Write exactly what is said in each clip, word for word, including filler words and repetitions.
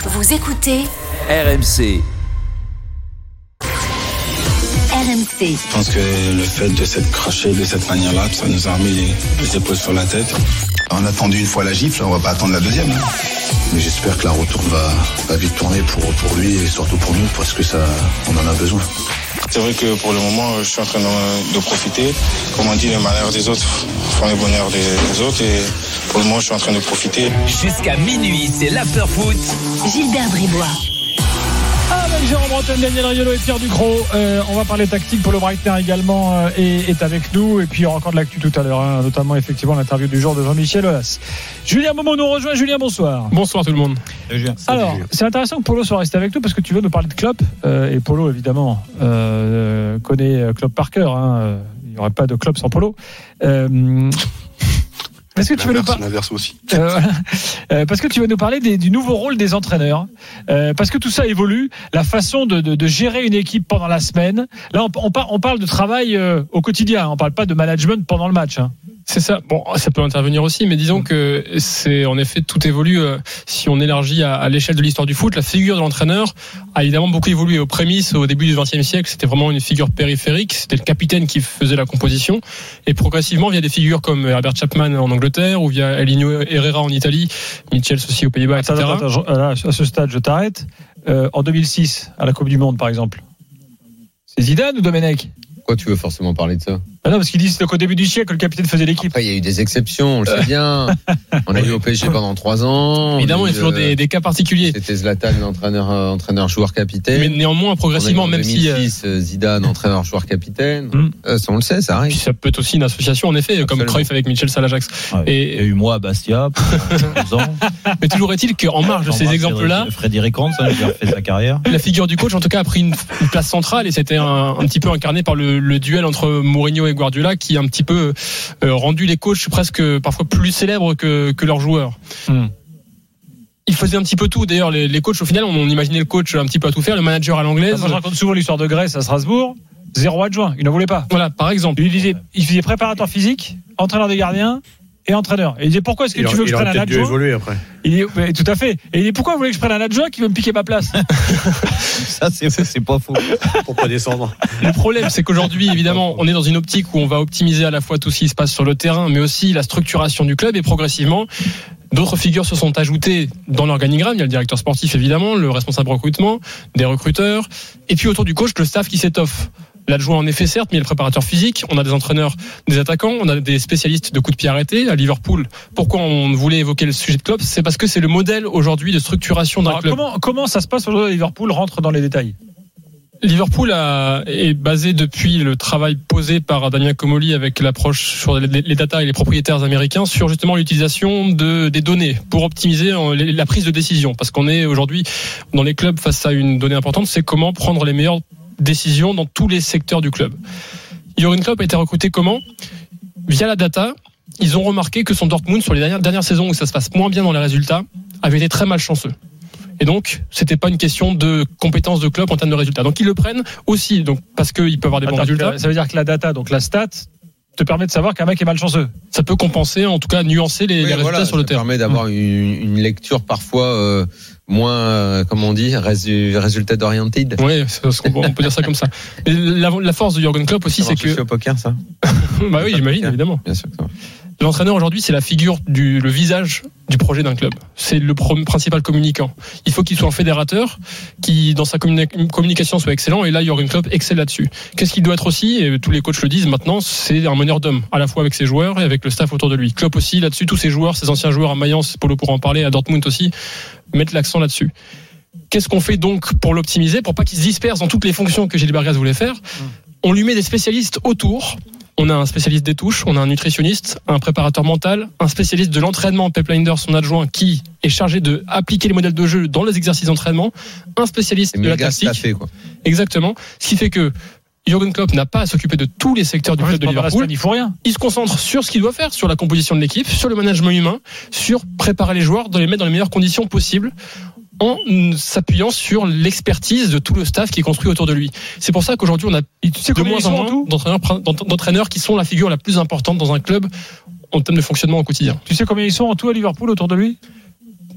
Vous écoutez R M C. R M C. Je pense que le fait de s'être craché de cette manière-là, ça nous a remis les, les épaules sur la tête. On a attendu une fois la gifle, on va pas attendre la deuxième. Mais j'espère que la retourne va, va vite tourner pour, pour lui et surtout pour nous, parce que ça, on en a besoin. C'est vrai que pour le moment, je suis en train de, de profiter. Comme on dit, les malheurs des autres font le bonheur des, des autres. Et pour le moment, je suis en train de profiter. Jusqu'à minuit, c'est l'after-foot. Gilbert Bribois. Avec Jérôme Bretagne, Daniel Riolo et Pierre Ducrot. Euh, on va parler tactique. Paulo Breitner également euh, est, est avec nous. Et puis il y aura encore de l'actu tout à l'heure, hein, notamment effectivement l'interview du jour de Jean-Michel Aulas. Julien Momo nous rejoint. Julien, bonsoir. Bonsoir tout le monde. Julien. Alors, c'est intéressant que Paulo soit resté avec nous parce que tu veux nous parler de Klopp. Euh, et Paulo, évidemment, euh, connaît Klopp par cœur. Hein. Il n'y aurait pas de Klopp sans Paulo. Euh, Parce que tu veux nous par... l'inverse aussi. Euh, euh, parce que tu vas nous parler des, du nouveau rôle des entraîneurs. Euh, parce que tout ça évolue, la façon de, de, de gérer une équipe pendant la semaine. Là, on, on, par, on parle de travail euh, au quotidien. On parle pas de management pendant le match. Hein. C'est ça. Bon, ça peut intervenir aussi, mais disons que c'est en effet tout évolue. Euh, si on élargit à, à l'échelle de l'histoire du foot, la figure de l'entraîneur a évidemment beaucoup évolué. Aux prémices, au début du vingtième siècle, c'était vraiment une figure périphérique. C'était le capitaine qui faisait la composition. Et progressivement, via des figures comme Herbert Chapman en Angleterre ou via Elinho Herrera en Italie, Michels aussi aux Pays-Bas, et cetera. Attends, attends, là, à ce stade, je t'arrête. Euh, en deux mille six, à la Coupe du Monde, par exemple, c'est Zidane ou Domenech ? Pourquoi tu veux forcément parler de ça ? Ah non, parce qu'ils disent qu'au début du siècle, le capitaine faisait l'équipe. Après, il y a eu des exceptions, on le sait bien. On a eu au P S G pendant trois ans. Évidemment, il y a toujours euh, des, des cas particuliers. C'était Zlatan, l'entraîneur, euh, entraîneur, joueur, capitaine. Mais néanmoins, progressivement, même si. En deux mille six, euh... Zidane, entraîneur, joueur, capitaine. Mm. Euh, ça, on le sait, ça arrive. Puis ça peut être aussi une association, en effet, Absolument. Comme Cruyff avec Michel à l'Ajax. Ouais, et il y a eu moi à Bastia pendant douze ans. Mais toujours est-il qu'en marge de ces exemples-là, Frédéric Hans, hein, qui a fait sa carrière. La figure du coach, en tout cas, a pris une, une place centrale et c'était un, un petit peu incarné par le, le duel entre Mourinho et Guardiola qui a un petit peu euh, rendu les coachs presque parfois plus célèbres que, que leurs joueurs. Hmm. Ils faisaient un petit peu tout. D'ailleurs, les, les coachs, au final, on, on imaginait le coach un petit peu à tout faire, le manager à l'anglaise. Moi, je raconte souvent l'histoire de Grèce à Strasbourg. Zéro adjoint, il n'en voulait pas. Voilà, par exemple. Il disait, il faisait préparateur physique, entraîneur des gardiens et entraîneur. Et il disait pourquoi est-ce que il tu veux que je prenne un adjoint ? Il aurait évoluer après. Il dit, mais, tout à fait. Et il dit pourquoi vous voulez que je prenne un adjoint qui veut me piquer ma place ? Ça, c'est, c'est pas faux. Pour pas descendre. Le problème, c'est qu'aujourd'hui, évidemment, on est dans une optique où on va optimiser à la fois tout ce qui se passe sur le terrain, mais aussi la structuration du club et progressivement. D'autres figures se sont ajoutées dans l'organigramme. Il y a le directeur sportif, évidemment, le responsable recrutement, des recruteurs, et puis autour du coach, le staff qui s'étoffe. L'adjoint, en effet, certes, mais il y a le préparateur physique. On a des entraîneurs, des attaquants. On a des spécialistes de coups de pied arrêtés à Liverpool. Pourquoi on voulait évoquer le sujet de Klopp ? C'est parce que c'est le modèle aujourd'hui de structuration d'un Alors, club. Comment, comment ça se passe aujourd'hui à Liverpool ? Rentre dans les détails. Liverpool a, est basé depuis le travail posé par Damien Comolli avec l'approche sur les, les data et les propriétaires américains sur justement l'utilisation de, des données pour optimiser la prise de décision. Parce qu'on est aujourd'hui dans les clubs face à une donnée importante, c'est comment prendre les meilleures décisions dans tous les secteurs du club. Jürgen Klopp a été recruté comment ? Via la data, ils ont remarqué que son Dortmund, sur les dernières, dernières saisons où ça se passe moins bien dans les résultats, avait été très malchanceux. Et donc, c'était pas une question de compétence de Klopp en termes de résultats. Donc, ils le prennent aussi, donc, parce qu'il peut avoir des Attends, bons résultats. Ça veut dire que la data, donc la stat, te permet de savoir qu'un mec est malchanceux. Ça peut compenser, en tout cas, nuancer les, oui, les résultats voilà, sur le terrain. Ça terrain. permet d'avoir une, une lecture parfois euh, moins, euh, comment on dit, résu, résultat oriented. Oui, on peut dire ça comme ça. Et la, la force de Jürgen Klopp aussi, ça c'est marche que. aussi au poker, ça. Bah oui, j'imagine, évidemment. Bien sûr que ça marche. L'entraîneur aujourd'hui, c'est la figure du, le visage du projet d'un club. C'est le pro- principal communicant. Il faut qu'il soit un fédérateur qui, dans sa communi- communication, soit excellent. Et là, Jürgen Klopp excelle là-dessus. Qu'est-ce qu'il doit être aussi ? Et tous les coachs le disent maintenant, c'est un meneur d'hommes, à la fois avec ses joueurs et avec le staff autour de lui. Klopp aussi là-dessus, tous ses joueurs, ses anciens joueurs à Mayence, Paulo pourra en parler, à Dortmund aussi, mettent l'accent là-dessus. Qu'est-ce qu'on fait donc pour l'optimiser, pour pas qu'il se disperse dans toutes les fonctions que Gilles Bergas voulait faire ? On lui met des spécialistes autour. On a un spécialiste des touches, on a un nutritionniste, un préparateur mental, un spécialiste de l'entraînement, Pep Lijnders, son adjoint, qui est chargé de appliquer les modèles de jeu dans les exercices d'entraînement, un spécialiste de la tactique. Staffé, quoi. Exactement. Ce qui fait que Jürgen Klopp n'a pas à s'occuper de tous les secteurs du club de Liverpool. Il faut rien. Il se concentre sur ce qu'il doit faire, sur la composition de l'équipe, sur le management humain, sur préparer les joueurs, de les mettre dans les meilleures conditions possibles, en s'appuyant sur l'expertise de tout le staff qui est construit autour de lui. C'est pour ça qu'aujourd'hui, on a tu sais de moins en moins d'entraîneurs, d'entraîneurs qui sont la figure la plus importante dans un club en termes de fonctionnement au quotidien. Tu sais combien ils sont en tout à Liverpool autour de lui ?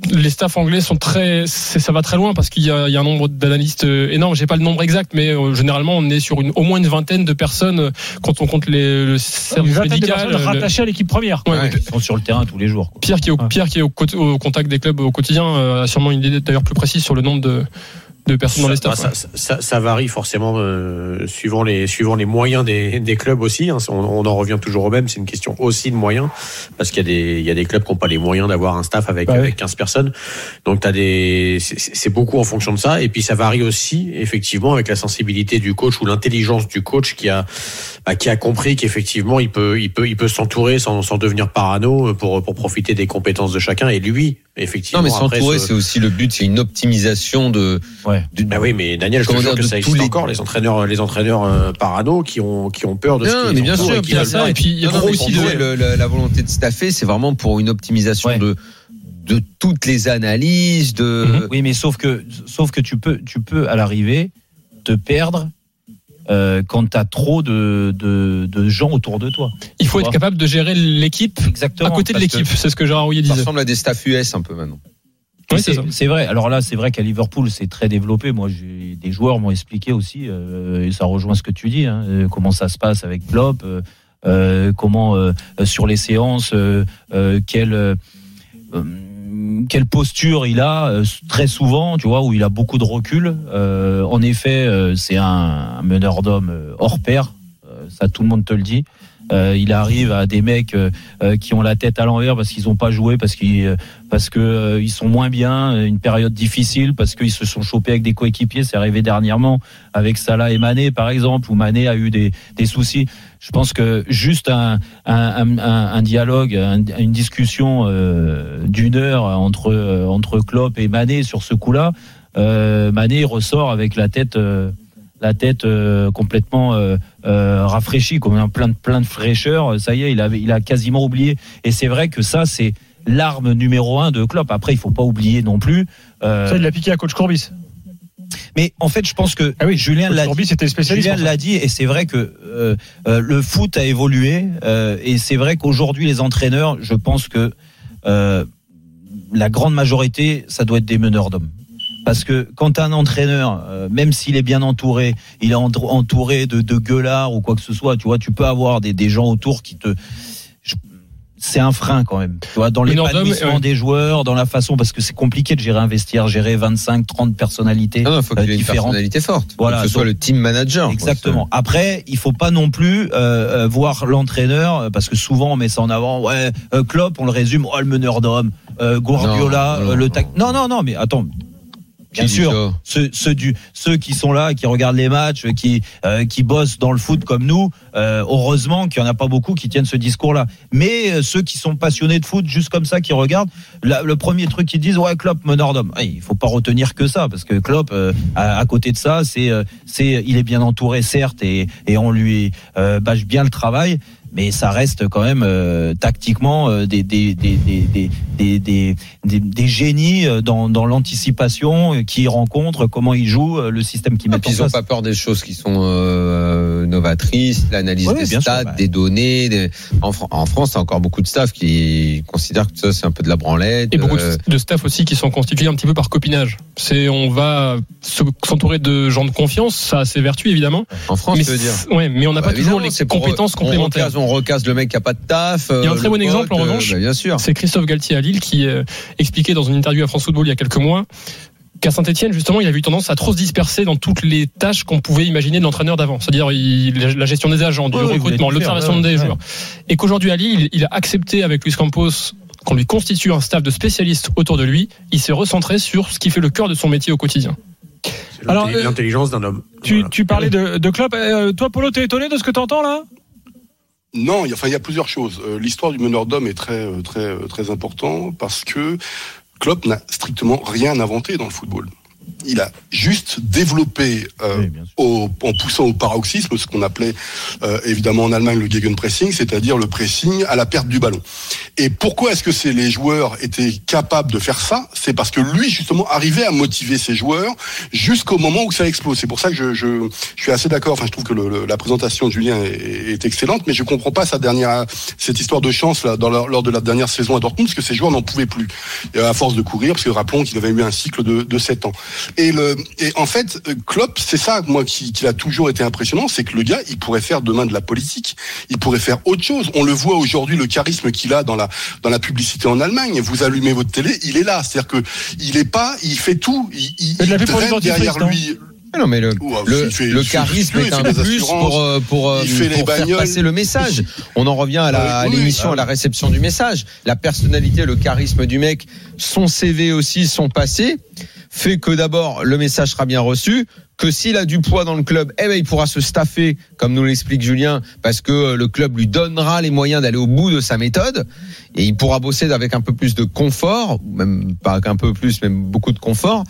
les staffs anglais sont très, c'est, ça va très loin parce qu'il y a, il y a un nombre d'analystes énorme. J'ai pas le nombre exact, mais euh, généralement on est sur une, au moins une vingtaine de personnes euh, quand on compte les, le service médical. De rattachées à l'équipe première. Ouais, ouais, ils sont sur le terrain tous les jours. Quoi. Pierre qui est au, Pierre qui est au, au contact des clubs au quotidien euh, a sûrement une idée d'ailleurs plus précise sur le nombre de de personnes ça, dans les staffs. bah, ça, ça, ça varie forcément euh, suivant les suivant les moyens des, des clubs aussi. Hein. On, on en revient toujours au même. C'est une question aussi de moyens parce qu'il y a des il y a des clubs qui n'ont pas les moyens d'avoir un staff avec bah, avec oui. quinze personnes. Donc t'as des c'est, c'est beaucoup en fonction de ça. Et puis ça varie aussi effectivement avec la sensibilité du coach ou l'intelligence du coach qui a bah, qui a compris qu'effectivement il peut il peut il peut s'entourer sans sans devenir parano pour pour profiter des compétences de chacun. Et lui effectivement. Non mais s'entourer ce... c'est aussi le but. C'est une optimisation de. Ouais. Du, bah oui, mais Daniel, je te jure que ça existe les... encore les entraîneurs, les entraîneurs euh, parano qui ont qui ont peur de. Non, ce mais bien sûr, et, il y a ça. Et puis il y a non, aussi de... le, le, la volonté de staffer, c'est vraiment pour une optimisation ouais. de de toutes les analyses. De. Mm-hmm. Oui, mais sauf que sauf que tu peux tu peux à l'arrivée te perdre. Euh, quand tu as trop de, de, de gens autour de toi. Il faut être capable de gérer l'équipe Exactement, à côté de l'équipe, c'est ce que Gérard Houllier disait. Ça ressemble à des staffs U S un peu maintenant. Oui, c'est, c'est, c'est vrai. Alors là, c'est vrai qu'à Liverpool, c'est très développé. Moi, j'ai, des joueurs m'ont expliqué aussi, euh, et ça rejoint ce que tu dis, hein, euh, comment ça se passe avec Klopp, euh, euh, comment euh, sur les séances, euh, euh, quelle euh, quelle posture il a euh, très souvent, tu vois, où il a beaucoup de recul. Euh, en effet, euh, c'est un, un meneur d'hommes hors pair. Euh, ça, tout le monde te le dit. Euh, il arrive à des mecs euh, qui ont la tête à l'envers parce qu'ils n'ont pas joué, parce qu'ils parce que euh, ils sont moins bien, une période difficile, parce qu'ils se sont chopés avec des coéquipiers. C'est arrivé dernièrement avec Salah et Mané par exemple, où Mané a eu des des soucis. Je pense que juste un un un, un dialogue, un, une discussion euh, d'une heure entre euh, entre Klopp et Mané sur ce coup-là, euh, Mané ressort avec la tête. Euh, la tête euh, complètement euh, euh, rafraîchie, comme un plein de plein de fraîcheur. Ça y est, il a il a quasiment oublié. Et c'est vrai que ça, c'est l'arme numéro un de Klopp. Après, il faut pas oublier non plus. Euh... Ça, il l'a piqué à coach Courbis. Mais en fait, je pense que ah oui, Julien l'a Courbis dit. Était spécialiste Julien l'a dit, et c'est vrai que euh, euh, le foot a évolué. Euh, et c'est vrai qu'aujourd'hui, les entraîneurs, je pense que euh, la grande majorité, ça doit être des meneurs d'hommes. Parce que quand t'as un entraîneur, euh, même s'il est bien entouré, il est entouré de, de gueulards ou quoi que ce soit, tu vois, tu peux avoir des, des gens autour qui te... Je, c'est un frein quand même, tu vois, dans l'épanouissement des joueurs, dans la façon, parce que c'est compliqué de gérer un vestiaire, gérer vingt-cinq, trente personnalités différentes. Il faut qu'il y ait euh, une personnalité forte, voilà, que ce soit donc, le team manager. Exactement. Quoi, Après, il faut pas non plus euh, voir l'entraîneur, parce que souvent on met ça en avant, ouais, euh, Klopp, on le résume, oh, le meneur d'hommes, euh, Guardiola, non, non, euh, le tac... Non, non, non, mais attends... Bien sûr, ceux, ceux du, ceux qui sont là, qui regardent les matchs, qui, euh, qui bossent dans le foot comme nous, euh, heureusement qu'il y en a pas beaucoup qui tiennent ce discours-là. Mais euh, ceux qui sont passionnés de foot, juste comme ça, qui regardent, la, le premier truc qu'ils disent, ouais, Klopp, meneur d'homme. Ah, il faut pas retenir que ça, parce que Klopp, euh, à, à côté de ça, c'est, euh, c'est, il est bien entouré, certes, et, et on lui euh, bâche bien le travail. Mais ça reste quand même euh, tactiquement euh, des, des, des, des, des, des, des, des, des génies dans, dans l'anticipation, qui rencontrent, comment ils jouent, le système qu'ils mettent en place. Ils n'ont pas peur des choses qui sont euh, novatrices, l'analyse ouais, des stats, sûr, bah. des données. Des... En, en France, il y a encore beaucoup de staff qui considèrent que ça, c'est un peu de la branlette. Et beaucoup euh... de staff aussi qui sont constitués un petit peu par copinage. C'est, on va s'entourer de gens de confiance, ça a ses vertus évidemment. En France, mais tu veux dire. Ouais, mais on n'a bah, pas toujours les compétences pour, complémentaires. On recasse le mec qui a pas de taf. Il y a un très bon pote, exemple en revanche. Euh, bah, bien sûr. C'est Christophe Galtier à Lille qui euh, expliquait dans une interview à France Football il y a quelques mois qu'à Saint-Etienne, justement, il avait eu tendance à trop se disperser dans toutes les tâches qu'on pouvait imaginer de l'entraîneur d'avant. C'est-à-dire il, la gestion des agents, du ouais, recrutement, l'observation faire, ouais, des ouais. joueurs. Et qu'aujourd'hui à Lille, il, il a accepté avec Luis Campos qu'on lui constitue un staff de spécialistes autour de lui. Il s'est recentré sur ce qui fait le cœur de son métier au quotidien. C'est Alors, l'intelligence d'un homme. Tu, voilà. tu parlais de, de Klopp. Euh, toi, Polo, t'es étonné de ce que t'entends là ? Non, il y a, enfin, il y a plusieurs choses. Euh, l'histoire du meneur d'homme est très, très, très important parce que Klopp n'a strictement rien inventé dans le football. il a juste développé euh, oui, au, en poussant au paroxysme ce qu'on appelait euh, évidemment en Allemagne le Gegenpressing, c'est-à-dire le pressing à la perte du ballon. Et pourquoi est-ce que c'est, les joueurs étaient capables de faire ça ? C'est parce que lui justement arrivait à motiver ses joueurs jusqu'au moment où ça explose. C'est pour ça que je, je, je suis assez d'accord. Enfin, je trouve que le, le, la présentation de Julien est, est excellente, mais je comprends pas sa dernière cette histoire de chance là dans leur, lors de la dernière saison à Dortmund, parce que ces joueurs n'en pouvaient plus à force de courir, parce que rappelons qu'il avait eu un cycle de, de sept ans. Et, le, et en fait, Klopp, c'est ça, moi, qui, qui a toujours été impressionnant, c'est que le gars, il pourrait faire demain de la politique, il pourrait faire autre chose. On le voit aujourd'hui, le charisme qu'il a dans la dans la publicité en Allemagne. Vous allumez votre télé, il est là. C'est-à-dire que il est pas, il fait tout, il, il, il traîne derrière lui. Non mais le, le, fait, le charisme est un plus pour, pour, pour faire passer le message. On en revient à, la, à l'émission, à la réception du message. La personnalité, le charisme du mec, son C V aussi, son passé, fait que d'abord le message sera bien reçu, que s'il a du poids dans le club, eh ben il pourra se staffer, comme nous l'explique Julien, parce que le club lui donnera les moyens d'aller au bout de sa méthode, et il pourra bosser avec un peu plus de confort, même pas qu'un peu plus, même beaucoup de confort.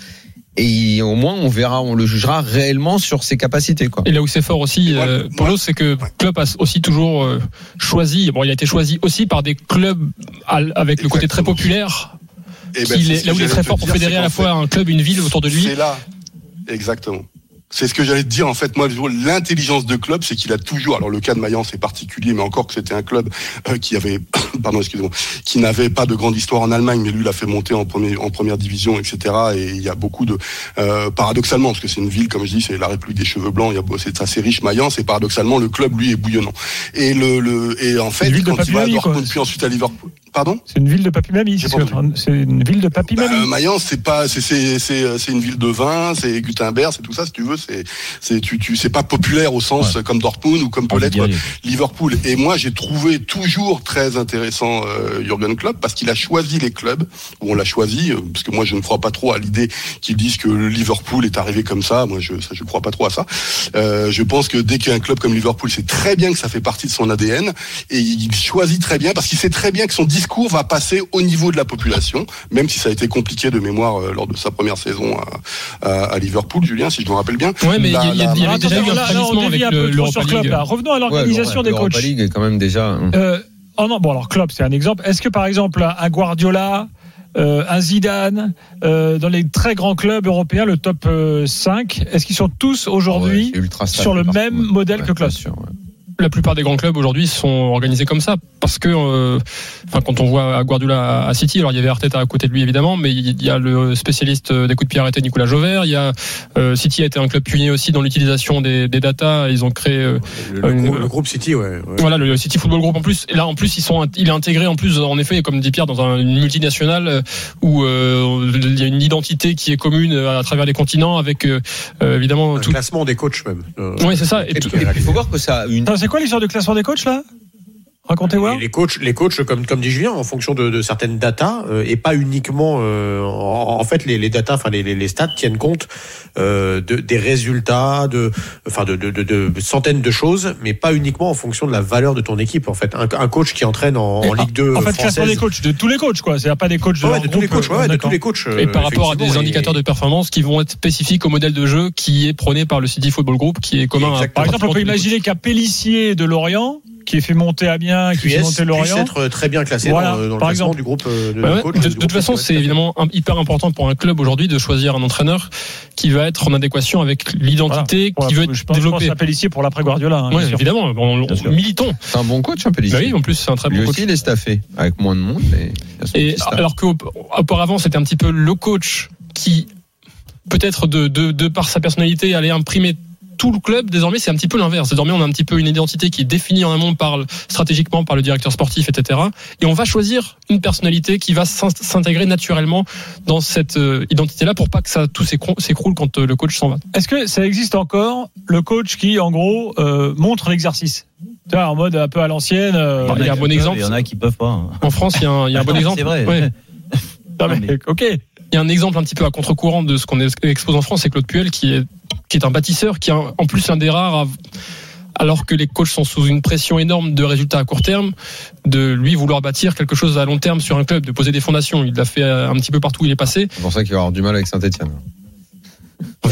Et au moins, on verra, on le jugera réellement sur ses capacités, quoi. Et là où c'est fort aussi, euh, Paulo, c'est que Klopp a aussi toujours euh, choisi. Bon, il a été choisi aussi par des clubs avec Exactement. Le côté très populaire. Et ben, est, là où il est très fort pour dire, fédérer à la fois fait, un club, une ville autour de lui. C'est là, exactement. C'est ce que j'allais te dire, en fait. Moi, l'intelligence de Klopp, c'est qu'il a toujours, alors le cas de Mayence est particulier, mais encore que c'était un club euh, qui avait, pardon, excusez-moi, qui n'avait pas de grande histoire en Allemagne, mais lui l'a fait monter en, premier, en première division, et cetera. Et il y a beaucoup de, euh, paradoxalement, parce que c'est une ville, comme je dis, c'est la République des cheveux blancs, il y a, c'est assez riche, Mayence, et paradoxalement, le club, lui, est bouillonnant. Et le, le, et en fait, quand il va à Dortmund, puis ensuite à Liverpool. Pardon ? C'est une ville de papy-mamie, c'est, c'est une ville de papy-mamie. Bah, Mayence, c'est pas, c'est, c'est, c'est, c'est une ville de vin, c'est Gutenberg, c'est tout ça, si tu veux, c'est, c'est, tu, tu, c'est pas populaire au sens ouais. comme Dortmund ou comme peut l'être Liverpool. Et moi, j'ai trouvé toujours très intéressant euh, Jürgen Klopp parce qu'il a choisi les clubs où on l'a choisi, euh, parce que moi, je ne crois pas trop à l'idée qu'ils disent que le Liverpool est arrivé comme ça. Moi, je, ça, je crois pas trop à ça. Euh, je pense que dès qu'il y a un club comme Liverpool, c'est très bien que ça fait partie de son A D N et il choisit très bien parce qu'il sait très bien que son discours va passer au niveau de la population, même si ça a été compliqué de mémoire euh, lors de sa première saison à, à, à Liverpool, Julien, si je me rappelle bien. Ouais, mais il y a, y a, y a déjà eu un trahissement avec le, l'Europa League. Là. Revenons à l'organisation ouais, des coachs. L'Europa League est quand même déjà. Euh, oh non, bon alors Klopp, c'est un exemple. Est-ce que par exemple un Guardiola, euh, un Zidane, euh, dans les très grands clubs européens, le top euh, cinq, est-ce qu'ils sont tous aujourd'hui ouais, sur le même ouais, modèle ouais, que Klopp? Sûr, ouais. La plupart des grands clubs aujourd'hui sont organisés comme ça parce que, euh, enfin, quand on voit Guardiola à City, alors il y avait Arteta à côté de lui évidemment, mais il y a le spécialiste des coups de pied arrêtés Nicolas Jover. Il y a euh, City a été un club pionnier aussi dans l'utilisation des, des datas. Ils ont créé euh, le, une, le, le groupe City, ouais. ouais. Voilà, le City Football Group en plus. Et là, en plus, ils sont, il est intégré en plus, en effet, comme dit Pierre, dans un, une multinationale où euh, il y a une identité qui est commune à travers les continents, avec euh, évidemment un tout classement des coachs même. Euh, oui, c'est ça. Et, et, tout, et il faut voir que ça a une. C'est quoi l'histoire du classement des coachs là ? Racontez-moi. Les coachs, les coachs, comme comme dit Julien, en fonction de, de certaines datas, euh, et pas uniquement. Euh, en, en fait, les, les datas, enfin les, les stats tiennent compte euh, de, des résultats, de, enfin de, de, de, de centaines de choses, mais pas uniquement en fonction de la valeur de ton équipe. En fait, un, un coach qui entraîne en, en Ligue deux en fait, française. Classement des coachs, de tous les coachs, quoi. C'est pas des coachs de, ouais, de tous les coachs, ouais, de tous les coachs. Et par rapport à des indicateurs de performance qui vont être spécifiques au modèle de jeu qui est prôné par le City Football Group, qui est commun. À, par exemple, on peut imaginer qu'un Pélissier de Lorient, qui est fait monter Amiens, qui fait monter Lorient, puisse être très bien classé voilà, dans, dans le par classement exemple. du groupe de, bah ouais, coach, de, de de toute façon, c'est évidemment un, hyper important pour un club aujourd'hui de choisir un entraîneur qui va être en adéquation avec l'identité voilà. qui Voilà. veut être je pense, développée. Je pense à Pélissier pour l'après Guardiola. Hein, oui, évidemment. On, on, militons. C'est un bon coach, un Pélissier. Bah oui, en plus, c'est un très bon Lui coach. aussi, il est staffé avec moins de monde. Mais et alors qu'auparavant, c'était un petit peu le coach qui, peut-être de, de, de par sa personnalité, allait imprimer tout le club. Désormais, c'est un petit peu l'inverse. Désormais, on a un petit peu une identité qui est définie en amont par stratégiquement par le directeur sportif, et cetera. Et on va choisir une personnalité qui va s'intégrer naturellement dans cette identité-là pour pas que ça tout s'écroule quand le coach s'en va. Est-ce que ça existe encore le coach qui, en gros, euh, montre l'exercice? Tu vois, en mode un peu à l'ancienne. Euh, il y a un bon exemple. Il y en a qui peuvent pas. Hein. En France, il y a un, il y a un bon exemple. C'est vrai. Ouais. Non, mais, ok. Il y a un exemple un petit peu à contre-courant de ce qu'on expose en France, c'est Claude Puel qui est qui est un bâtisseur, qui est en plus un des rares, à, alors que les coachs sont sous une pression énorme de résultats à court terme, de lui vouloir bâtir quelque chose à long terme sur un club, de poser des fondations. Il l'a fait un petit peu partout où il est passé. C'est pour ça qu'il va avoir du mal avec Saint-Etienne.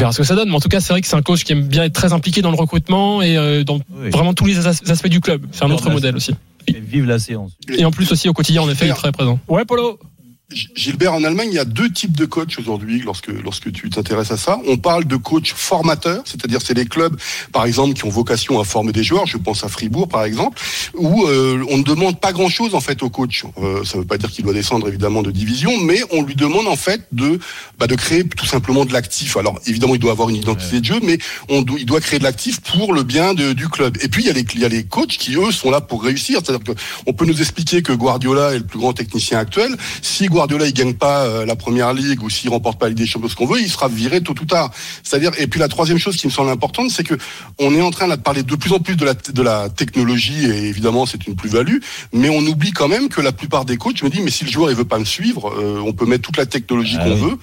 verra ce que ça donne. Mais en tout cas, c'est vrai que c'est un coach qui aime bien être très impliqué dans le recrutement et euh, dans oui. vraiment tous les as- aspects du club. C'est un autre modèle aussi. Et vive la séance. Et en plus aussi au quotidien, en effet, il est très présent. Ouais, Polo. Gilbert, en Allemagne, il y a deux types de coachs aujourd'hui lorsque lorsque tu t'intéresses à ça. On parle de coachs formateurs, c'est-à-dire c'est les clubs, par exemple, qui ont vocation à former des joueurs. Je pense à Fribourg, par exemple, où euh, on ne demande pas grand-chose en fait au coach. Euh, ça ne veut pas dire qu'il doit descendre évidemment de division, mais on lui demande en fait de bah, de créer tout simplement de l'actif. Alors évidemment, il doit avoir une identité ouais. de jeu, mais on do- il doit créer de l'actif pour le bien de, du club. Et puis il y a les il y a les coachs qui eux sont là pour réussir. C'est-à-dire que on peut nous expliquer que Guardiola est le plus grand technicien actuel. Si Guardiola il gagne pas euh, la première ligue ou s'il remporte pas la Ligue des Champions, ce qu'on veut, il sera viré tôt ou tard. C'est-à-dire, et puis la troisième chose qui me semble importante, c'est que on est en train là, de parler de plus en plus de la de la technologie et évidemment c'est une plus-value, mais on oublie quand même que la plupart des coachs me disent mais si le joueur il veut pas me suivre, euh, on peut mettre toute la technologie ah, qu'on oui. veut,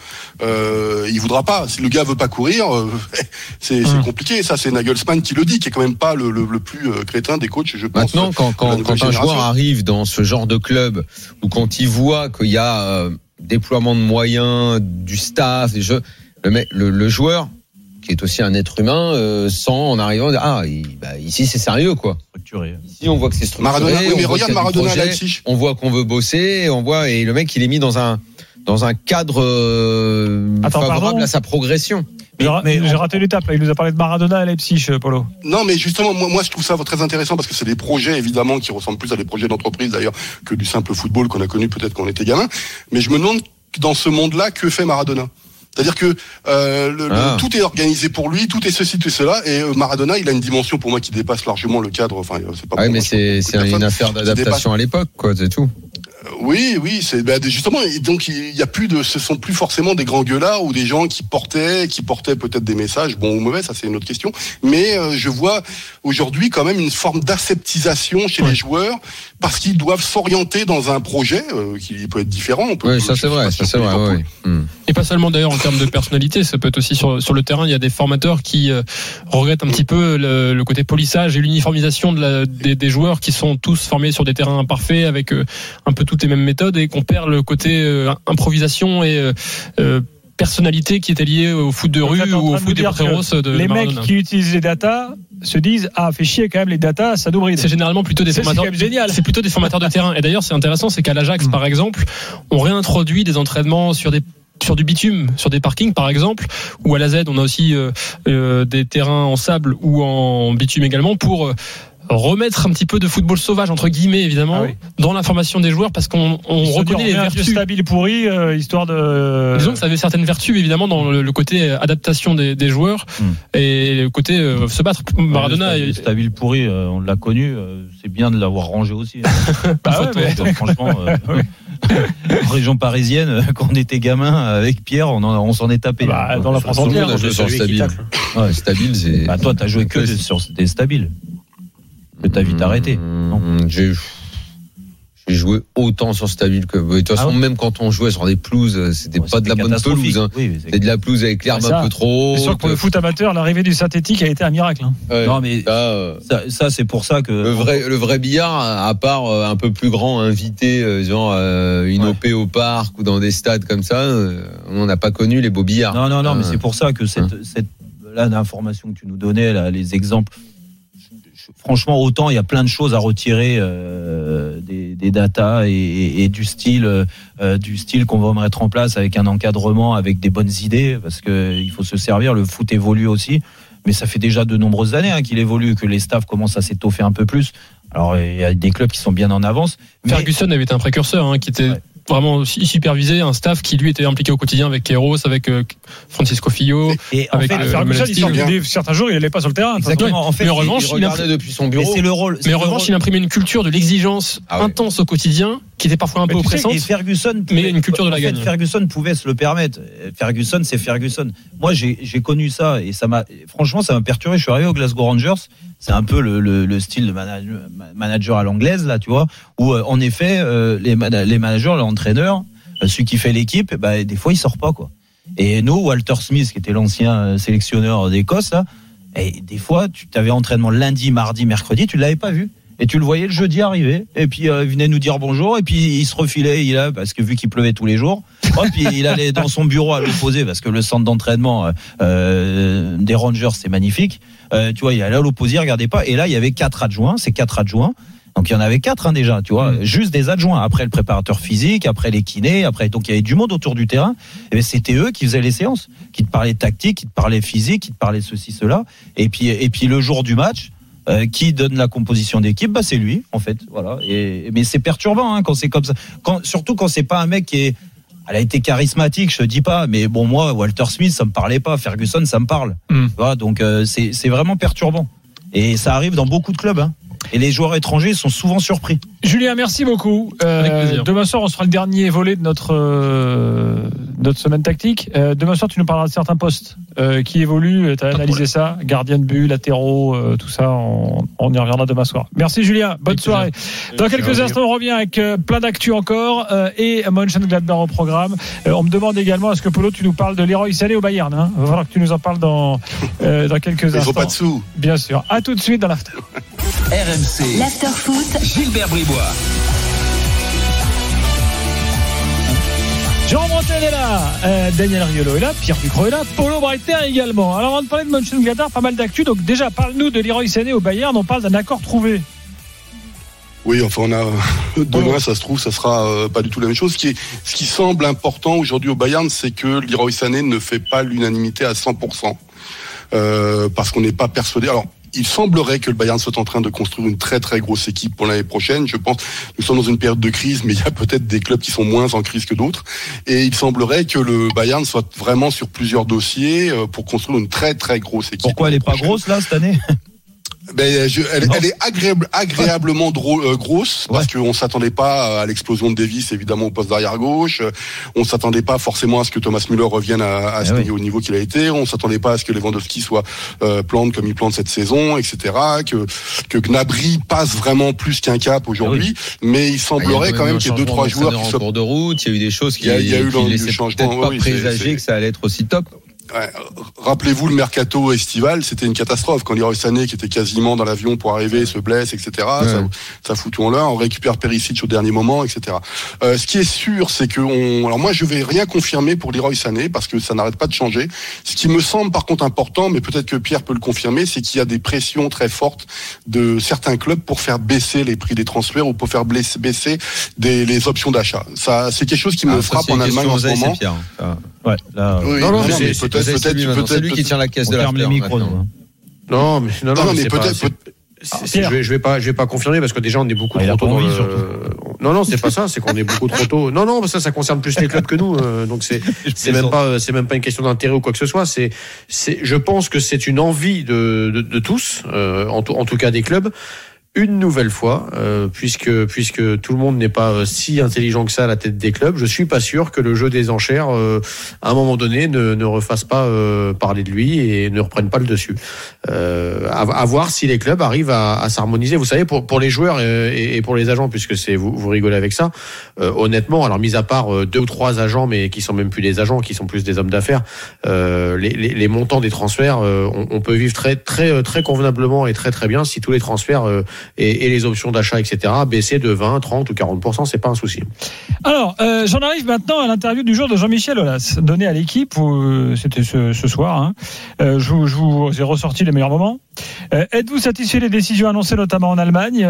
euh, il voudra pas. Si le gars veut pas courir, euh, c'est, c'est compliqué. Ça c'est Nagelsmann qui le dit, qui est quand même pas le, le, le plus euh, crétin des coachs, je pense. Maintenant, quand quand, quand un joueur arrive dans ce genre de club ou quand il voit qu'il y a euh, déploiement de moyens, du staff, des jeux, le, le, le joueur, qui est aussi un être humain, euh, sent en arrivant, ah, il, bah, ici c'est sérieux quoi. Structuré. Ici on voit que c'est structuré. Maradona, oui, mais on regarde Maradona à Leipzig. On voit qu'on veut bosser, on voit, et le mec il est mis dans un, dans un cadre euh, Attends, favorable pardon. à sa progression. Mais, mais j'ai raté l'étape, là. Il nous a parlé de Maradona à Leipzig, Polo. Non, mais justement, moi, moi, je trouve ça très intéressant parce que c'est des projets, évidemment, qui ressemblent plus à des projets d'entreprise, d'ailleurs, que du simple football qu'on a connu peut-être quand on était gamin. Mais je me demande, dans ce monde-là, que fait Maradona? C'est-à-dire que euh, le, ah. le, tout est organisé pour lui, tout est ceci, tout est cela, et euh, Maradona, il a une dimension pour moi qui dépasse largement le cadre. Enfin, c'est pas. Ah oui, mais moi, c'est, c'est une affaire d'adaptation à l'époque, quoi, c'est tout. Oui, oui, c'est bah, justement. Et donc il y a plus de, ce sont plus forcément des grands gueulards ou des gens qui portaient, qui portaient peut-être des messages, bons ou mauvais, ça c'est une autre question. Mais euh, je vois aujourd'hui quand même une forme d'aseptisation chez ouais. les joueurs parce qu'ils doivent s'orienter dans un projet euh, qui peut être différent. On peut, oui, ça c'est vrai, ça c'est vrai. Ouais, ouais. Et pas seulement d'ailleurs en termes de personnalité, ça peut être aussi sur sur le terrain. Il y a des formateurs qui euh, regrettent un petit peu le, le côté polissage et l'uniformisation de la, des, des joueurs qui sont tous formés sur des terrains imparfaits avec euh, un peu toutes les mêmes méthodes et qu'on perd le côté euh, improvisation et euh, euh, personnalité qui était liée au foot de rue ou au foot des Potreros de les Maradona. Mecs qui utilisent les datas se disent ah fait chier quand même les datas, ça nous bride. C'est généralement plutôt des c'est, formateurs. C'est génial. C'est plutôt des formateurs de terrain. Et d'ailleurs c'est intéressant, c'est qu'à l'Ajax mmh. par exemple, on réintroduit des entraînements sur des sur du bitume, sur des parkings par exemple, ou à la Z on a aussi euh, euh, des terrains en sable ou en bitume également pour euh, remettre un petit peu de football sauvage entre guillemets évidemment ah oui. dans la formation des joueurs parce qu'on on reconnaît les vertus stable pourri euh, histoire de disons que ça avait certaines vertus évidemment dans le, le côté adaptation des, des joueurs mm. et le côté euh, se battre. Maradona ouais, stable pourri euh, on l'a connu euh, c'est bien de l'avoir rangé aussi hein. bah ouais, mais... donc, franchement euh, oui. En région parisienne, quand on était gamin avec Pierre, on, en, on s'en est tapé. Bah, dans la France entière, on a joué sur Stabile. Ouais, Stabile, c'est. Bah, toi, t'as joué que c'est... sur des Stabiles. Que t'as vite arrêté. Non j'ai, j'ai joué autant sur Stabile que. De toute façon, ah ouais. même quand on jouait sur des pelouses, c'était ouais, pas c'était de la bonne pelouse. Hein. Oui, c'est... c'était de la pelouse avec l'herbe un peu trop. C'est sûr que pour le foot amateur, l'arrivée du synthétique a été un miracle. Hein. Ouais, non, mais ça, euh... ça, ça, c'est pour ça que. Le vrai, le vrai billard, à part euh, un peu plus grand, invité, euh, genre euh, une ouais. O P au parc ou dans des stades comme ça, euh, on n'a pas connu les beaux billards. Non, non, non, euh, mais c'est pour ça que cette, hein. cette là d'information que tu nous donnais, là, les exemples. Franchement, autant il y a plein de choses à retirer euh, des, des datas et, et, et du style, euh, du style qu'on va mettre en place avec un encadrement, avec des bonnes idées, parce que il faut se servir. Le foot évolue aussi, mais ça fait déjà de nombreuses années hein, qu'il évolue, que les staffs commencent à s'étoffer un peu plus. Alors il y a des clubs qui sont bien en avance. Mais... Ferguson avait été un précurseur, hein, qui était. Ouais. Vraiment supervisé, un staff qui lui était impliqué au quotidien avec Queiroz, avec euh, Francisco Filho, et avec en fait, euh, Ferguson, il sortait certains jours, il n'allait pas sur le terrain. Exactement. En fait, mais en revanche, il, il regardait il depuis son bureau. C'est le rôle. C'est mais en le revanche, rôle. il imprimait une culture de l'exigence ah ouais. intense au quotidien, qui était parfois un mais peu oppressante. Et Ferguson, pouvait, mais une culture de la en gagne. Fait, Ferguson pouvait se le permettre. Ferguson, c'est Ferguson. Moi, j'ai, j'ai connu ça et ça m'a, franchement, ça m'a perturbé. Je suis arrivé au Glasgow Rangers. C'est un peu le, le, le style de manager, manager à l'anglaise, là, tu vois, où euh, en effet, euh, les, les managers, l'entraîneur, celui qui fait l'équipe, bah, des fois il sort pas quoi. Et nous, Walter Smith, qui était l'ancien sélectionneur d'Écosse, là, et des fois tu avais entraînement lundi, mardi, mercredi, tu l'avais pas vu. Et tu le voyais le jeudi arriver, et puis euh, il venait nous dire bonjour, et puis il se refilait, il a, parce que vu qu'il pleuvait tous les jours, hop, il, il allait dans son bureau à l'opposé, parce que le centre d'entraînement euh, des Rangers c'est magnifique. Euh, tu vois, il allait à l'opposé, il regardait pas, et là il y avait quatre adjoints, c'est quatre adjoints. Donc il y en avait quatre hein, déjà, tu vois, mmh. juste des adjoints. Après le préparateur physique, après les kinés, après donc il y avait du monde autour du terrain. Et c'était eux qui faisaient les séances, qui te parlaient tactique, qui te parlaient physique, qui te parlaient ceci, cela. Et puis et puis le jour du match, euh, qui donne la composition d'équipe, bah c'est lui en fait. Voilà. Et mais c'est perturbant hein, quand c'est comme ça. Quand, surtout quand c'est pas un mec qui est, elle a été charismatique, je te dis pas. Mais bon moi, Walter Smith, ça me parlait pas. Ferguson, ça me parle. Mmh. Voilà, donc euh, c'est c'est vraiment perturbant. Et ça arrive dans beaucoup de clubs. Hein. Et les joueurs étrangers sont souvent surpris. Julien, merci beaucoup. Euh, demain soir, on sera le dernier volet de notre euh, notre semaine tactique. Euh, demain soir, tu nous parleras de certains postes euh, qui évoluent. Tu as analysé ça, gardien de but, latéraux, euh, tout ça. On, on y reviendra demain soir. Merci Julien. Bonne avec soirée. Plaisir. Dans quelques Merci. instants, on revient avec euh, plein d'actu encore euh, et Mönchengladbach au programme. Euh, on me demande également, est-ce que Polo, tu nous parles de Leroy Sané au Bayern hein. Il va falloir que tu nous en parles dans euh, dans quelques instants. Ils n'ont pas de sous. Bien sûr. À tout de suite dans l'after. R M C. L'after-foot. Gilbert Bribois. Jean Bretagne est là, euh, Daniel Riolo est là, Pierre Ducrot est là, Polo Breiter également. Alors avant de parler de Mönchengladbach, pas mal d'actu. Donc déjà, parle-nous de Leroy Sané au Bayern. On parle d'un accord trouvé. Oui, enfin, on a demain, ça se trouve, ça sera euh, pas du tout la même chose. Ce qui est, ce qui semble important aujourd'hui au Bayern, c'est que Leroy Sané ne fait pas l'unanimité à cent pour cent euh, parce qu'on n'est pas persuadé. Alors. Il semblerait que le Bayern soit en train de construire une très très grosse équipe pour l'année prochaine. Je pense, nous sommes dans une période de crise, mais il y a peut-être des clubs qui sont moins en crise que d'autres. Et il semblerait que le Bayern soit vraiment sur plusieurs dossiers pour construire une très très grosse équipe. Pourquoi elle est pas grosse là cette année? Ben, je, elle, elle est agréable, agréablement dro, euh, grosse parce ouais. qu'on s'attendait pas à l'explosion de Davis évidemment au poste d'arrière gauche. On s'attendait pas forcément à ce que Thomas Müller revienne à, à ce oui. au niveau qu'il a été. On s'attendait pas à ce que Lewandowski soit euh, plante comme il plante cette saison, et cetera. Que que Gnabry passe vraiment plus qu'un cap aujourd'hui. Oui. Mais il semblerait ah, il quand même qu'il y ait deux trois joueurs qui soient en cours de route. Il y a eu des choses qui, il y a, il y a eu qui le laissaient peut-être pas oui, présager c'est, c'est... que ça allait être aussi top. Ouais. Rappelez-vous le mercato estival, c'était une catastrophe quand Leroy Sané qui était quasiment dans l'avion pour arriver se blesse, et cetera. Ouais. Ça, ça fout tout en l'air. On récupère Perisic au dernier moment, et cetera. Euh, ce qui est sûr, c'est que on. Alors moi, je vais rien confirmer pour Leroy Sané parce que ça n'arrête pas de changer. Ce qui me semble par contre important, mais peut-être que Pierre peut le confirmer, c'est qu'il y a des pressions très fortes de certains clubs pour faire baisser les prix des transferts ou pour faire baisser des, les options d'achat. Ça, c'est quelque chose qui me ah, frappe en Allemagne en ce moment. Pierre, ça... Ouais, là, oui, non, non, mais c'est, c'est, peut-être, c'est, peut-être, lui, peut-être, c'est lui qui tient la caisse de la les micros, non, non, mais non, non, non mais, mais peut-être. Pas, c'est, c'est, je vais, je vais pas, je vais pas confirmer parce que déjà on est beaucoup ah, trop tôt dans le. Non, non, c'est pas ça, c'est qu'on est beaucoup trop tôt. Non, non, ça, ça concerne plus les clubs que nous. Euh, donc c'est, c'est même pas, c'est même pas une question d'intérêt ou quoi que ce soit. C'est, c'est, je pense que c'est une envie de, de, de tous, euh, en, tout, en tout cas des clubs. Une nouvelle fois, euh, puisque puisque tout le monde n'est pas euh, si intelligent que ça à la tête des clubs, je suis pas sûr que le jeu des enchères, euh, à un moment donné, ne, ne refasse pas euh, parler de lui et ne reprenne pas le dessus. Euh, à, à voir si les clubs arrivent à, à s'harmoniser. Vous savez, pour pour les joueurs et, et pour les agents, puisque c'est vous vous rigolez avec ça. Euh, honnêtement, alors mis à part euh, deux ou trois agents, mais qui sont même plus des agents, qui sont plus des hommes d'affaires, euh, les, les les montants des transferts, euh, on, on peut vivre très très très convenablement et très très bien si tous les transferts euh, Et, et les options d'achat, et cetera, baisser de vingt, trente ou quarante pour cent, c'est pas un souci. Alors, euh, j'en arrive maintenant à l'interview du jour de Jean-Michel Aulas, donnée à l'équipe, où, euh, c'était ce, ce soir. Hein. Euh, je, je vous ai ressorti les meilleurs moments. Euh, êtes-vous satisfait des décisions annoncées, notamment en Allemagne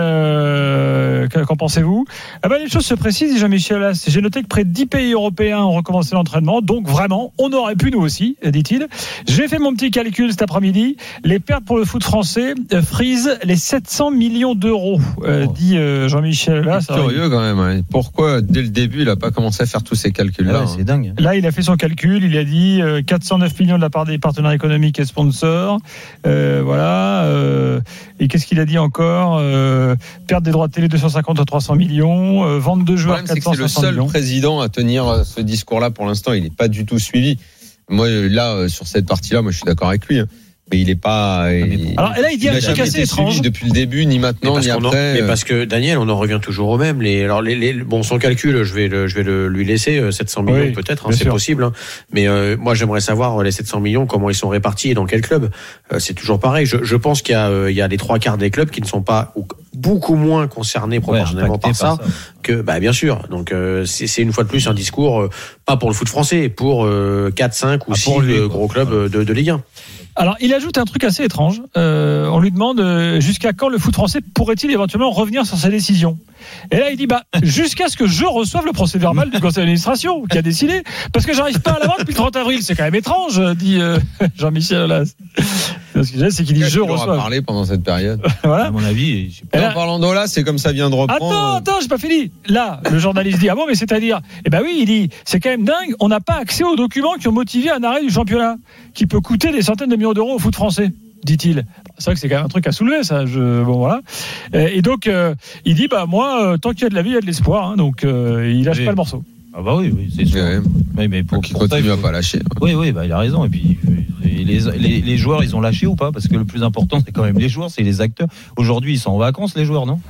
euh, Qu'en pensez-vous ah ben, les choses se précisent, dit Jean-Michel Aulas. J'ai noté que près de dix pays européens ont recommencé l'entraînement, donc vraiment, on aurait pu nous aussi, dit-il. J'ai fait mon petit calcul cet après-midi. Les pertes pour le foot français euh, frisent les sept cents millions d'euros, euh, oh. dit euh, Jean-Michel Aulas. C'est curieux quand même. Hein. Pourquoi, dès le début, il n'a pas commencé à faire tous ces calculs-là? Ah ouais, c'est dingue. Là, il a fait son calcul. Il a dit euh, quatre cent neuf millions de la part des partenaires économiques et sponsors. Euh, voilà. Euh, et qu'est-ce qu'il a dit encore euh, perte des droits de télé deux cent cinquante à trois cents millions. Euh, vente de joueurs quatre cent soixante millions. C'est le seul président à tenir ce discours-là pour l'instant. Il n'est pas du tout suivi. Moi, là, sur cette partie-là, moi, je suis d'accord avec lui. Hein. mais il est pas. Il, alors et là, il dit un truc assez étrange depuis le début, ni maintenant, ni après. En, mais parce que Daniel, on en revient toujours au même. Les, alors les, les, bon, son calcul, je vais, le, je vais le, lui laisser sept cents millions oui, peut-être, hein, c'est sûr. Possible. Hein. Mais euh, moi, j'aimerais savoir les sept cents millions, comment ils sont répartis et dans quel club. Euh, c'est toujours pareil. Je, je pense qu'il y a, euh, il y a les trois quarts des clubs qui ne sont pas ou, beaucoup moins concernés proportionnellement ouais, par, ça, par ça que, bah bien sûr. Donc euh, c'est, c'est une fois de plus un discours euh, pas pour le foot français, pour euh, quatre, cinq ou ah, six lui, gros clubs de, de Ligue un. Alors, il ajoute un truc assez étrange. Euh, on lui demande euh, jusqu'à quand le foot français pourrait-il éventuellement revenir sur sa décision. Et là, il dit bah jusqu'à ce que je reçoive le procès-verbal du conseil d'administration qui a décidé, parce que j'arrive pas à l'avoir depuis le trente avril. C'est quand même étrange, dit euh, Jean-Michel Aulas. Ce que j'ai, c'est qu'il dit je reçois. On va parler pendant cette période. Voilà. À mon avis. Je sais pas. En parlant d'Aulas, c'est comme ça vient de reprendre. Attends, attends, j'ai pas fini. Là, le journaliste dit ah bon, mais c'est-à-dire, eh ben oui, il dit c'est quand même dingue. On n'a pas accès aux documents qui ont motivé un arrêt du championnat, qui peut coûter des centaines de millions d'euros au foot français, dit-il. C'est vrai que c'est quand même un truc à soulever, ça. Je, bon voilà. Et donc euh, il dit bah moi, euh, tant qu'il y a de la vie, il y a de l'espoir. Hein, donc euh, il lâche oui. pas le morceau. Ah bah oui, oui, c'est sûr. Ouais. Oui, mais pour, il continue faut... à pas lâcher. Oui, oui, bah il a raison. Et puis les, les, les joueurs, ils ont lâché ou pas ? Parce que le plus important, c'est quand même les joueurs, c'est les acteurs. Aujourd'hui, ils sont en vacances, les joueurs, non ?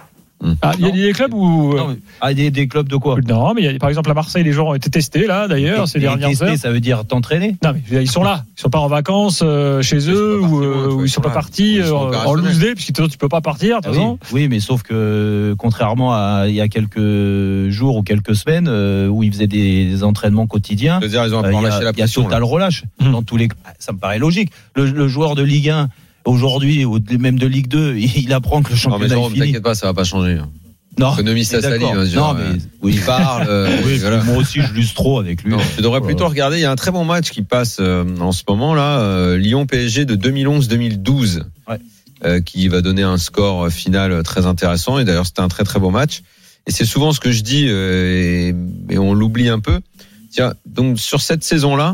Ah, il y a des clubs où. Non, mais... Ah, des, des clubs de quoi ? Non, mais il y a, par exemple à Marseille, les joueurs ont été testés là, d'ailleurs, ces dernières testés, heures. Ça veut dire t'entraîner ? Non, mais ils sont là. Ils sont pas en vacances euh, chez ils eux ou euh, ils sont pas partis euh, en loose day, puisque tu peux pas partir. Ah, oui. oui, mais sauf que contrairement à il y a quelques jours ou quelques semaines euh, où ils faisaient des, des entraînements quotidiens, il euh, y, y a total relâche. Mmh. Dans tous les, ça me paraît logique. Le, le joueur de Ligue un aujourd'hui, ou même de Ligue deux, il apprend que le championnat non, mais non, est fini. T'inquiète pas, ça va pas changer. Non, économiste à Sali, non, mais oui, il parle. Euh, oui, voilà. Moi aussi, je lusse trop avec lui. Non, tu devrais plutôt regarder. Il y a un très bon match qui passe euh, en ce moment là, euh, Lyon-P S G de deux mille onze deux mille douze, ouais. euh, qui va donner un score final très intéressant. Et d'ailleurs, c'était un très très beau match. Et c'est souvent ce que je dis, euh, et, et on l'oublie un peu. Tiens, donc sur cette saison-là,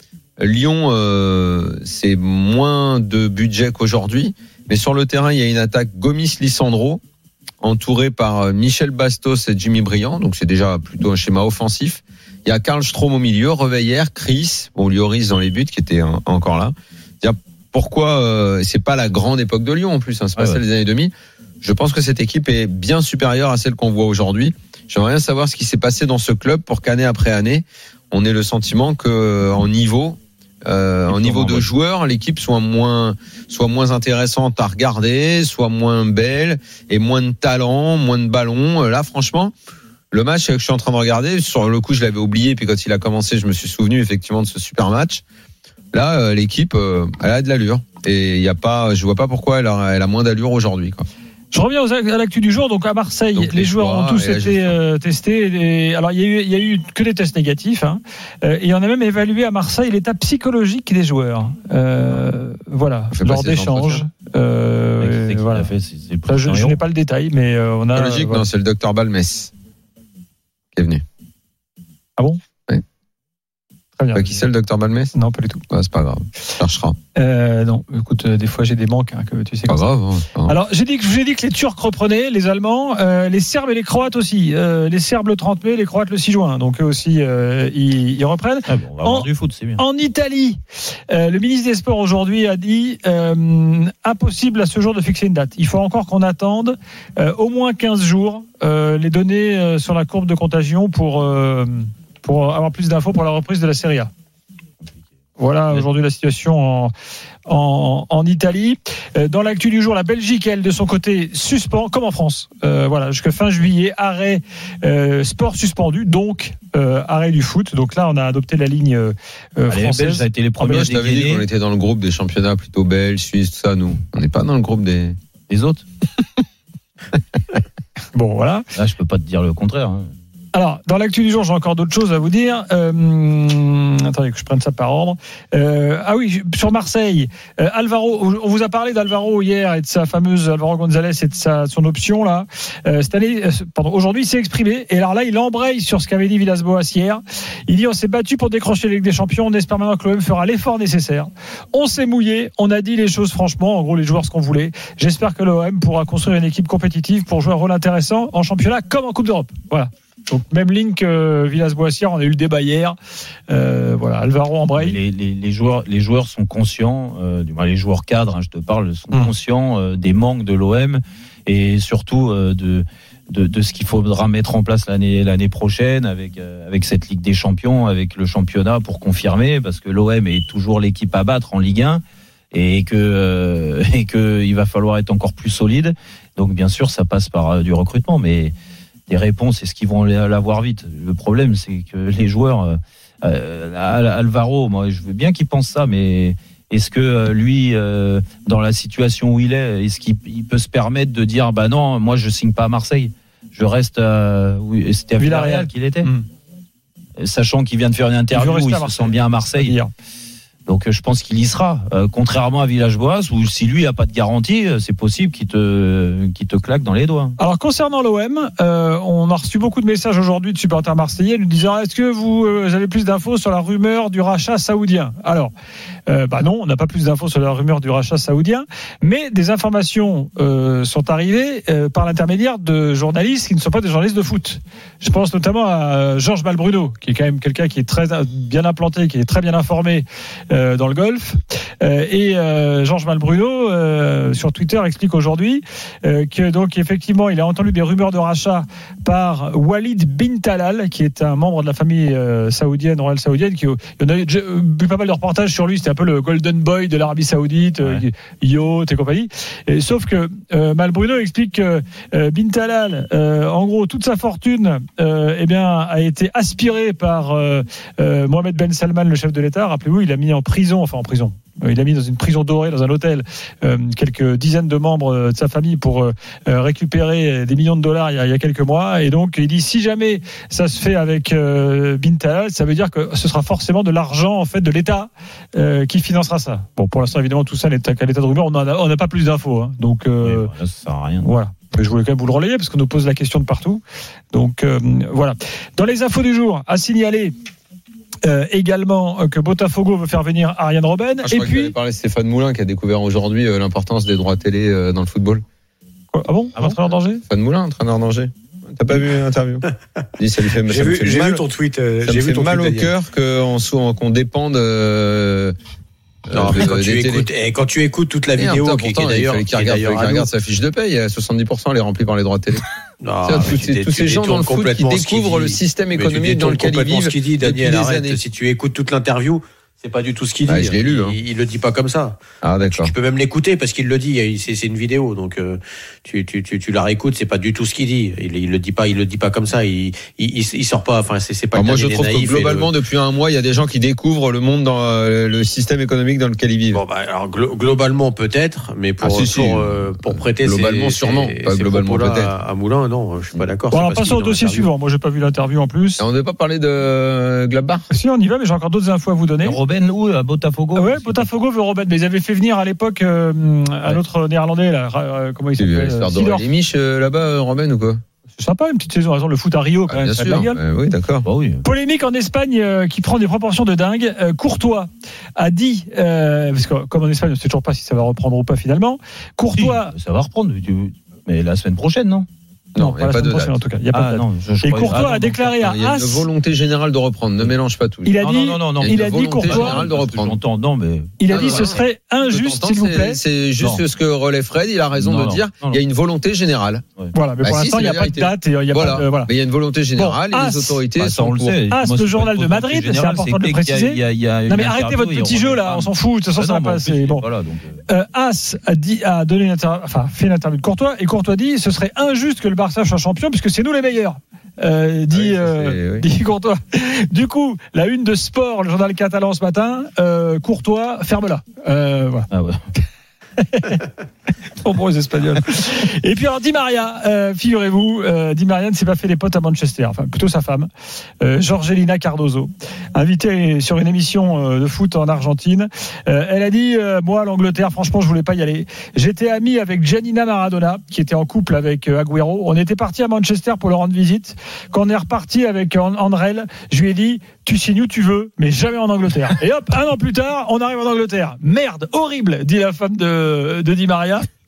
Lyon, euh, c'est moins de budget qu'aujourd'hui, mais sur le terrain, il y a une attaque Gomis-Lisandro, entouré par Michel Bastos et Jimmy Briand, donc c'est déjà plutôt un schéma offensif. Il y a Karl Strom au milieu, Reveillère, Chris, bon Lloris dans les buts qui était un, encore là. C'est-à-dire pourquoi euh, c'est pas la grande époque de Lyon en plus, hein, c'est pas ah celle ouais. des années deux mille. Je pense que cette équipe est bien supérieure à celle qu'on voit aujourd'hui. J'aimerais bien savoir ce qui s'est passé dans ce club pour qu'année après année, on ait le sentiment que en niveau Euh, en niveau de joueurs, l'équipe soit moins, soit moins intéressante à regarder, soit moins belle et moins de talent, moins de ballons. Là, franchement, le match que je suis en train de regarder, sur le coup, je l'avais oublié, puis quand il a commencé, je me suis souvenu effectivement de ce super match. Là, euh, l'équipe, euh, elle a de l'allure et il y a pas, je vois pas pourquoi elle a, elle a moins d'allure aujourd'hui, quoi. Je reviens à l'actu du jour. Donc à Marseille, donc, les, les joueurs ont tous été euh, testés. Et, alors il y a eu, il y a eu que des tests négatifs. Hein, euh, et on a même évalué à Marseille l'état psychologique des joueurs. Euh, voilà, lors d'échanges. Euh, voilà. Fait, c'est, c'est Enfin, je, je n'ai pas le détail, mais euh, on a. Psychologique, voilà. Non, c'est le docteur Balmès qui est venu. Ah bon? Oui. Très bien. Bah, qui c'est le docteur Balmès? Non, pas du tout. Bah, c'est pas grave. On cherchera. Euh, non, écoute, euh, des fois j'ai des manques, hein, que tu sais. Pas grave, hein, pas grave. Alors j'ai dit que j'ai dit que les Turcs reprenaient, les Allemands, euh, les Serbes et les Croates aussi. Euh, les Serbes le trente mai, les Croates le six juin. Donc eux aussi, euh, ils, ils reprennent. Ah bon, on va en, avoir du foot, c'est bien. En Italie, euh, le ministre des Sports aujourd'hui a dit euh, impossible à ce jour de fixer une date. Il faut encore qu'on attende euh, au moins quinze jours euh, les données euh, sur la courbe de contagion pour euh, pour avoir plus d'infos pour la reprise de la Serie A. Voilà aujourd'hui la situation en, en, en Italie. Dans l'actu du jour, la Belgique, elle, de son côté, suspend, comme en France. Euh, voilà, jusqu'à fin juillet, arrêt euh, sport suspendu, donc euh, arrêt du foot. Donc là, on a adopté la ligne euh, française. Les Belges, ça a été les premiers. Ah, je t'avais dit qu'on était dans le groupe des championnats plutôt belges, suisses, tout ça. Nous, on n'est pas dans le groupe des, des autres. Bon, voilà. Là, je peux pas te dire le contraire. Hein. Alors, dans l'actu du jour, j'ai encore d'autres choses à vous dire. Euh, attendez que je prenne ça par ordre. Euh, ah oui, sur Marseille, euh, Alvaro, on vous a parlé d'Alvaro hier et de sa fameuse Alvaro González et de sa de son option là. Euh, cette année, euh, pardon, aujourd'hui, il s'est exprimé et alors là, il embraye sur ce qu'avait dit Villas-Boas hier. Il dit on s'est battu pour décrocher la Ligue des Champions. On espère maintenant que l'O M fera l'effort nécessaire. On s'est mouillé, on a dit les choses franchement. En gros, les joueurs ce qu'on voulait. J'espère que l'O M pourra construire une équipe compétitive pour jouer un rôle intéressant en championnat comme en Coupe d'Europe. Voilà. Donc même ligne que Villas-Boissière, on a eu le débat hier. Euh, voilà, Alvaro Ambrey. Les, les, les joueurs, les joueurs sont conscients, euh, du moins les joueurs cadres, hein, je te parle, sont mmh. conscients euh, des manques de l'O M et surtout euh, de, de de ce qu'il faudra mettre en place l'année l'année prochaine avec euh, avec cette Ligue des Champions, avec le championnat pour confirmer, parce que l'O M est toujours l'équipe à battre en Ligue un et que euh, et que il va falloir être encore plus solide. Donc bien sûr, ça passe par euh, du recrutement, mais des réponses, est-ce qu'ils vont l'avoir vite? Le problème, c'est que les joueurs, euh, Alvaro, moi, je veux bien qu'il pense ça, mais est-ce que lui, euh, dans la situation où il est, est-ce qu'il il peut se permettre de dire, bah non, moi, je signe pas à Marseille, je reste à, oui, c'était à Villarreal qu'il était, mmh. sachant qu'il vient de faire une interview où il se sent bien à Marseille. Hier. Donc je pense qu'il y sera, euh, contrairement à Villas-Boas, où si lui a pas de garantie, c'est possible qu'il te qu'il te claque dans les doigts. Alors concernant l'O M, euh, on a reçu beaucoup de messages aujourd'hui de supporters marseillais nous disant est-ce que vous euh, avez plus d'infos sur la rumeur du rachat saoudien? Alors euh, bah non, on n'a pas plus d'infos sur la rumeur du rachat saoudien, mais des informations euh, sont arrivées euh, par l'intermédiaire de journalistes qui ne sont pas des journalistes de foot. Je pense notamment à Georges Malbruno, qui est quand même quelqu'un qui est très bien implanté, qui est très bien informé Euh, dans le golf euh, et euh, Georges Malbruno euh, sur Twitter explique aujourd'hui euh, que donc effectivement il a entendu des rumeurs de rachat par Walid bin Talal, qui est un membre de la famille euh, saoudienne, royale saoudienne, qui il y en a eu pas mal de reportages sur lui, c'était un peu le golden boy de l'Arabie Saoudite, ouais. euh, yacht et compagnie, et, sauf que euh, Malbruno explique que euh, bin Talal euh, en gros toute sa fortune euh, eh bien a été aspirée par euh, euh, Mohamed Ben Salman, le chef de l'État. Rappelez-vous, il a mis en prison, enfin en prison. Il a mis dans une prison dorée, dans un hôtel, euh, quelques dizaines de membres de sa famille pour euh, récupérer des millions de dollars il y, a, il y a quelques mois. Et donc, il dit si jamais ça se fait avec euh, bin Talal, ça veut dire que ce sera forcément de l'argent en fait de l'État euh, qui financera ça. Bon, pour l'instant, évidemment, tout ça n'est qu'à l'état de rumeur. On n'a pas plus d'infos. Hein. Donc, euh, oui, voilà, ça sert à rien. Voilà. Mais je voulais quand même vous le relayer parce qu'on nous pose la question de partout. Donc, euh, voilà. Dans les infos du jour, à signaler. Euh, également euh, que Botafogo veut faire venir Ariane Robben. Ah, je et crois puis parler de Stéphane Moulin qui a découvert aujourd'hui euh, l'importance des droits télé euh, dans le football. Quoi, ah bon, ah entraîneur bon danger. Stéphane Moulin, entraîneur danger. T'as pas vu l'interview? Il dit, ça lui fait, j'ai ça vu, fait j'ai mal, vu ton tweet. Euh, ça j'ai me vu fait ton mal tweet au cœur qu'on, soit, qu'on dépende. Euh, Non, mais quand, tu écoutes, et quand tu écoutes toute la vidéo, putain, qui, pourtant, qui est d'ailleurs, il fallait qu'il regarde, regarde sa fiche de paye, soixante-dix pour cent elle est remplie par les droits de télé. Non, tous ces, tous ces gens dans le foot qui découvrent le système économique dans lequel ils vivent. Ce qu'il dit, Daniel, arrête. Si tu écoutes toute l'interview, c'est pas du tout ce qu'il dit. Ah, je l'ai lu. Hein. Il, il le dit pas comme ça. Ah d'accord. Tu peux même l'écouter parce qu'il le dit. C'est, c'est une vidéo, donc euh, tu, tu, tu, tu la réécoutes. C'est pas du tout ce qu'il dit. Il, il le dit pas. Il le dit pas comme ça. Il, il, il sort pas. Enfin, c'est, c'est pas. Alors moi, je trouve que globalement, le... depuis un mois, il y a des gens qui découvrent le monde dans euh, le système économique dans lequel ils vivent. Bon, bah, alors glo- globalement peut-être, mais pour ah, si, pour, si. euh, pour prêter. Globalement, c'est, sûrement. C'est, pas c'est globalement peut-être. À, à Moulin, non, je suis pas d'accord. Bon, alors passons au dossier suivant. Moi, j'ai pas vu l'interview en plus. Et on ne devait pas parler de Gladbach. Si, on y va, mais j'ai encore d'autres infos à vous donner. Robben où à Botafogo? Ah ouais, Botafogo veut Robben, mais ils avaient fait venir à l'époque euh, un ouais. autre néerlandais là, euh, comment il s'appelle? Euh, les miches euh, là-bas, Robben ou quoi? C'est sympa, une petite saison. Le foot à Rio, quand ah, même, ça bien sûr. Euh, oui, d'accord. Bah, oui. Polémique en Espagne euh, qui prend des proportions de dingue. Euh, Courtois a dit, euh, parce que comme en Espagne, on ne sait toujours pas si ça va reprendre ou pas finalement. Courtois, si, ça va reprendre, mais la semaine prochaine, non? Non, il n'y a pas de date. En tout cas, il y a pas ah, de date. Non, je, je et Courtois ah, non, a déclaré à As. Il y a une volonté générale de reprendre. Ne mélange pas tout. Il a dit, non, non, non, non. Il, il a dit Courtois. De reprendre. J'entends, non, mais. Il a dit ce serait injuste, s'il vous plaît. C'est juste ce que relève Fred. Il a raison de dire. Il y a une volonté générale. Voilà, mais pour l'instant, il n'y a pas de date. Voilà. Mais il y a une volonté générale et les autorités sont pour. As, le journal de Madrid, c'est important de le préciser. Non, mais arrêtez votre petit jeu là. On s'en fout. De toute façon, ça va pas. Bon. As a dit, a donné une interview, enfin, fait une interview de Courtois et Courtois dit ce serait injuste que le Barça soit champion puisque c'est nous les meilleurs. Euh, dit, oui, euh, oui. dit Courtois. Du coup, la une de Sport, le journal catalan ce matin, euh, Courtois, ferme-la. Euh, voilà. Ah ouais. Trop bon les Espagnols. Et puis alors Di Maria, euh, figurez-vous, euh, Di Maria ne s'est pas fait des potes à Manchester, enfin plutôt sa femme, euh, Jorgelina Cardozo, invitée sur une émission euh, de foot en Argentine. Euh, elle a dit, euh, moi l'Angleterre, franchement je voulais pas y aller. J'étais amie avec Giannina Maradona, qui était en couple avec euh, Agüero. On était parti à Manchester pour leur rendre visite. Quand on est reparti avec Andrel, je lui ai dit, tu signes où tu veux, mais jamais en Angleterre. Et hop, un an plus tard, on arrive en Angleterre. Merde, horrible, dit la femme de, de Di Maria.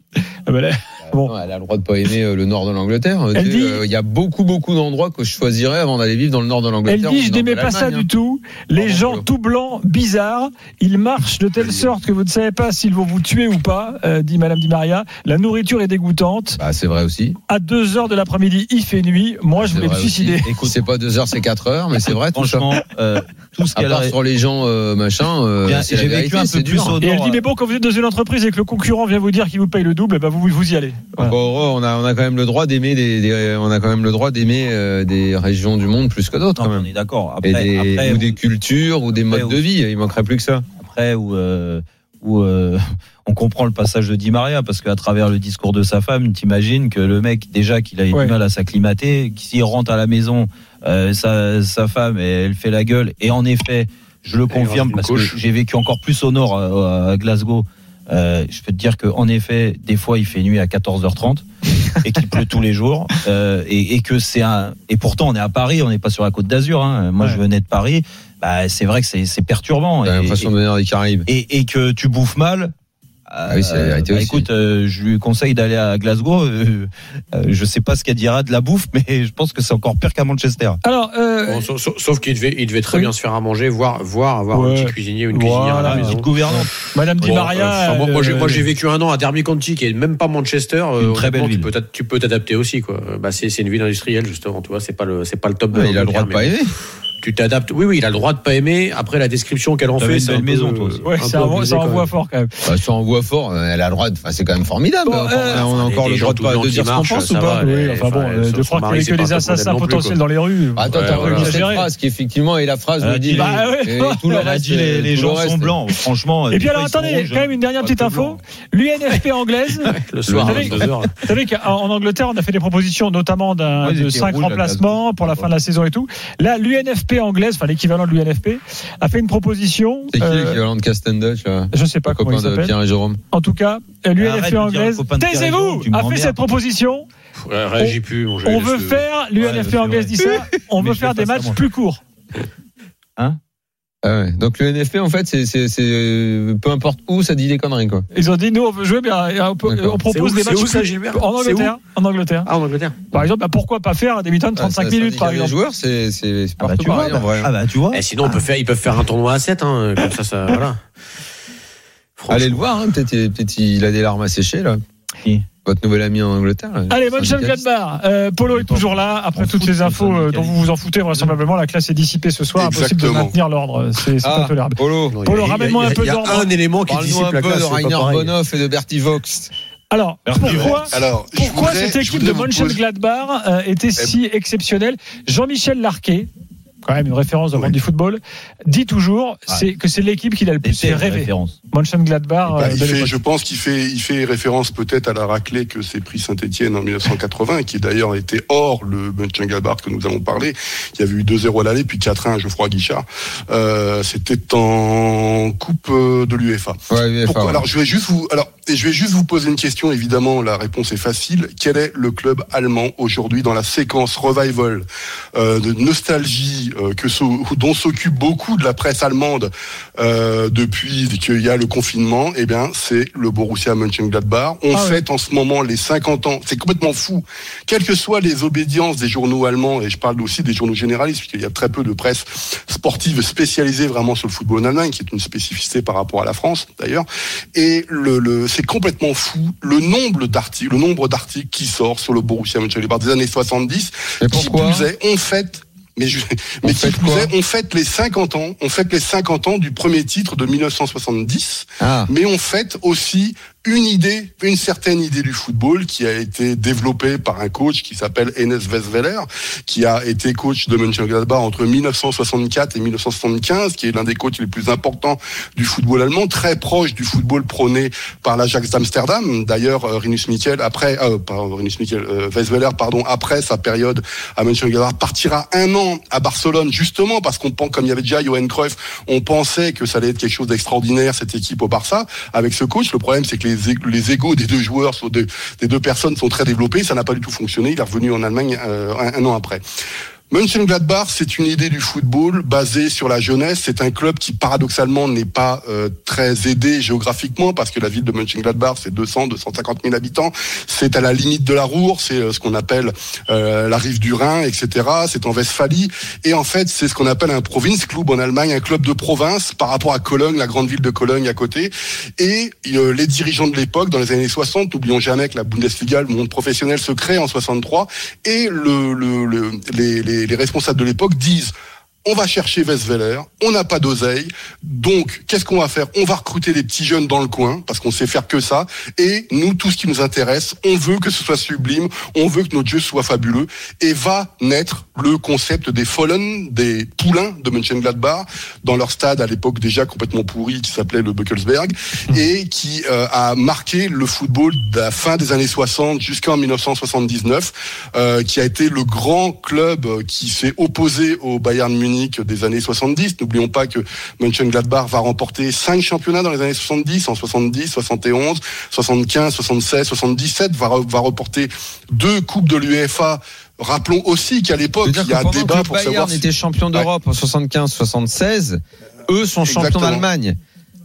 Ah bah là, bon. Non, elle a le droit de pas aimer le nord de l'Angleterre. Elle dit, il y a beaucoup beaucoup d'endroits que je choisirais avant d'aller vivre dans le nord de l'Angleterre. Elle dit, je n'aimais pas ça du tout. Les gens tout blancs, bizarres, ils marchent de telle sorte que vous ne savez pas s'ils vont vous tuer ou pas, euh, dit Madame Di Maria. La nourriture est dégoûtante. Bah, c'est vrai aussi. À deux heures de l'après-midi, il fait nuit. Moi, je voulais me suicider. Écoute, c'est pas deux heures, c'est quatre heures, mais c'est vrai. Franchement, euh, tout ce à qu'elle part a... sur les gens euh, machin, euh, Bien, c'est j'ai la vécu vérité, un peu c'est plus dur. au Et elle nord, dit, mais bon, quand vous êtes dans une entreprise et que le concurrent vient vous dire qu'il vous paye le double, bah, vous, vous y allez. Voilà. Bon, on a, on a quand même le droit d'aimer des, des on a quand même le droit d'aimer euh, des régions du monde plus que d'autres, Non, quand même. on est d'accord. Après, Et des, après, ou des cultures, ou des modes après, de vie. Il manquerait plus que ça. Après, où, euh, où euh, on comprend le passage de Di Maria, parce qu'à travers le discours de sa femme, t'imagines que le mec, déjà qu'il a eu Ouais. du mal à s'acclimater, s'il rentre à la maison, euh, sa, sa femme, elle fait la gueule. Et en effet, je le confirme, parce que j'ai vécu encore plus au nord, à, à Glasgow. Euh, je peux te dire qu'en effet, des fois, il fait nuit à quatorze heures trente et qu'il pleut tous les jours. Euh, et, et que c'est un. Et pourtant, on est à Paris, on n'est pas sur la Côte d'Azur. Hein. Moi, ouais. je venais de Paris. Bah, c'est vrai que c'est, c'est perturbant. T'as et, l'impression de venir des Caraïbes. Et, et que tu bouffes mal. Ah oui, c'est la vérité bah, aussi. Écoute, euh, je lui conseille d'aller à Glasgow. Euh, euh, je sais pas ce qu'elle dira de la bouffe, mais je pense que c'est encore pire qu'à Manchester. Alors, euh... bon, sauf, sauf, sauf qu'il devait, il devait très oui. bien se faire à manger, voire, voire avoir ouais. un petit cuisinier ou une voilà, cuisinière à la maison. Une gouvernante. Madame Di Maria. Bon, euh, moi, moi, j'ai, moi, j'ai vécu un an à Derby County, qui est même pas Manchester. Une très belle ville. Tu peux, tu peux t'adapter aussi, quoi. Bah, c'est, c'est une ville industrielle, justement. Tu vois, c'est pas le, c'est pas le top de ouais, il a le droit de pas aimer. Tu t'adaptes. Oui, oui, il a le droit de pas aimer. Après, la description qu'elle en fait, c'est une maison, toi aussi. Ouais, ça envoie fort quand même. Bah, ça envoie fort. Elle a le droit de. Enfin, c'est quand même formidable. Bon, euh, on a encore le droit de, pas, de dire ce qu'on pense ou pas. Oui, enfin bon, de croire qu'il n'y a que des assassins potentiels dans les rues. Attends, t'as revu cette phrase qui effectivement est la phrase de dit. Tout le reste, les gens sont blancs. Franchement. Et puis alors, attendez, quand même une dernière petite info. L'U N F P anglaise. Le soir, vous savez qu'en Angleterre, on a fait des propositions, notamment de cinq remplacements pour la fin de la saison et tout. Là, l'U N F P anglaise, enfin l'équivalent de l'U N F P, a fait une proposition. C'est qui euh, l'équivalent de Castendutch là Je sais pas comment il s'appelle. Pierre et Jérôme. En tout cas, l'U N F P anglaise, taisez-vous, a fait cette proposition. Ouais, réagis plus, mon On veut faire, l'U N F P anglaise dit ça, on veut faire des matchs plus courts. Hein Ah ouais. Donc le N F P en fait c'est, c'est, c'est peu importe où ça dit des conneries quoi. Ils ont dit nous on veut jouer mais on, peut, on propose où, des matchs où, ça, Gilbert en Angleterre, en Angleterre. Ah en Angleterre. Par exemple, bah, pourquoi pas faire des mi-temps de trente-cinq ah, ça, minutes par exemple. Les joueurs c'est c'est, c'est partout ah bah, pareil vois, en vrai. Ah bah tu vois. Et sinon on peut faire ils peuvent faire un tournoi à sept hein comme ça ça voilà. Allez le voir hein, peut-être peut-être il a des larmes à sécher là. Qui Votre nouvel ami en Angleterre. Allez, Mönchengladbach. Euh, Polo est toujours là. Après toutes ces infos euh, dont vous vous en foutez, vraisemblablement, la classe est dissipée ce soir. Impossible de maintenir l'ordre. C'est, c'est ah, intolérable. Polo, Polo ramène-moi un peu d'ordre. Il y a un élément qui dissipe la classe. Parle-nous un peu de Rainer Bonhoff et de Bertie Vogt. Alors, pourquoi, Alors, pourquoi voudrais, cette équipe de Mönchengladbach euh, était si exceptionnelle? Jean-Michel Larquet, quand même une référence dans le monde du football, dit toujours ah. c'est que c'est l'équipe qui l'a le plus fait rêver. Mönchengladbach. Bah, il fait, je pense qu'il fait, il fait référence peut-être à la raclée que s'est pris Saint-Etienne en dix-neuf cent quatre-vingts, qui d'ailleurs était hors le Mönchengladbach que nous avons parlé. Il y avait eu deux zéro à l'aller, puis quatre un à Geoffroy Guichard. Euh, c'était en Coupe de l'UEFA. Ouais, l'UEFA Pourquoi ouais. Alors, je vais juste vous, alors, et je vais juste vous poser une question. Évidemment, la réponse est facile. Quel est le club allemand aujourd'hui dans la séquence revival euh, de nostalgie euh, que so, dont s'occupe beaucoup de la presse allemande euh, depuis qu'il y a le confinement? Eh bien, c'est le Borussia Mönchengladbach. On ah fête ouais. en ce moment les cinquante ans. C'est complètement fou. Quelles que soient les obédiences des journaux allemands, et je parle aussi des journaux généralistes, puisqu'il y a très peu de presse sportive spécialisée vraiment sur le football en Allemagne, qui est une spécificité par rapport à la France d'ailleurs. Et le, le c'est complètement fou le nombre d'articles, le nombre d'articles qui sort sur le Borussia Mönchengladbach des années soixante-dix. Mais pourquoi? Qui plus est, on fête Mais, je, mais qui plus est, on fête les cinquante ans, on fête les cinquante ans du premier titre de dix-neuf cent soixante-dix, ah. mais on fête aussi une idée, une certaine idée du football qui a été développée par un coach qui s'appelle Enes Westweller, qui a été coach de Mönchengladbach entre dix-neuf cent soixante-quatre et dix-neuf cent soixante-quinze, qui est l'un des coachs les plus importants du football allemand, très proche du football prôné par l'Ajax d'Amsterdam. D'ailleurs, Rinus Michel, après, euh, pardon, Rinus Michel, euh, Westweller, pardon, après sa période à Mönchengladbach, partira un an à Barcelone, justement parce qu'on pense, comme il y avait déjà Johan Cruyff, on pensait que ça allait être quelque chose d'extraordinaire, cette équipe au Barça, avec ce coach. Le problème, c'est que les les égos des deux joueurs, des deux personnes sont très développés. Ça n'a pas du tout fonctionné. Il est revenu en Allemagne euh, un, un an après. Mönchengladbach, c'est une idée du football basée sur la jeunesse. C'est un club qui, paradoxalement, n'est pas euh, très aidé géographiquement parce que la ville de Mönchengladbach, c'est deux cents, deux cent cinquante mille habitants. C'est à la limite de la Ruhr, c'est euh, ce qu'on appelle euh, la rive du Rhin, et cetera. C'est en Westphalie. Et en fait, c'est ce qu'on appelle un Provinzklub en Allemagne, un club de province par rapport à Cologne, la grande ville de Cologne à côté. Et euh, les dirigeants de l'époque, dans les années soixante, n'oublions jamais que la Bundesliga, le monde professionnel, se crée en soixante-trois. Et le, le, le, les, les les responsables de l'époque disent on va chercher Westweiler, on n'a pas d'oseille, donc qu'est-ce qu'on va faire ? On va recruter des petits jeunes dans le coin, parce qu'on sait faire que ça, et nous, tout ce qui nous intéresse, on veut que ce soit sublime, on veut que notre jeu soit fabuleux, et va naître le concept des Fohlen, des poulains de Mönchengladbach, dans leur stade à l'époque déjà complètement pourri, qui s'appelait le Beukelsberg, et qui euh, a marqué le football de la fin des années soixante jusqu'en dix-neuf cent soixante-dix-neuf, euh, qui a été le grand club qui s'est opposé au Bayern Munich des années soixante-dix. N'oublions pas que Mönchengladbach va remporter cinq championnats dans les années soixante-dix, en soixante-dix, soixante et onze, soixante-quinze, soixante-seize, soixante-dix-sept, va, va remporter deux coupes de l'U E F A. Rappelons aussi qu'à l'époque, il y a un débat pour Bayern savoir si... était champion d'Europe ouais. en soixante-quinze soixante-seize, eux sont champions Exactement. d'Allemagne.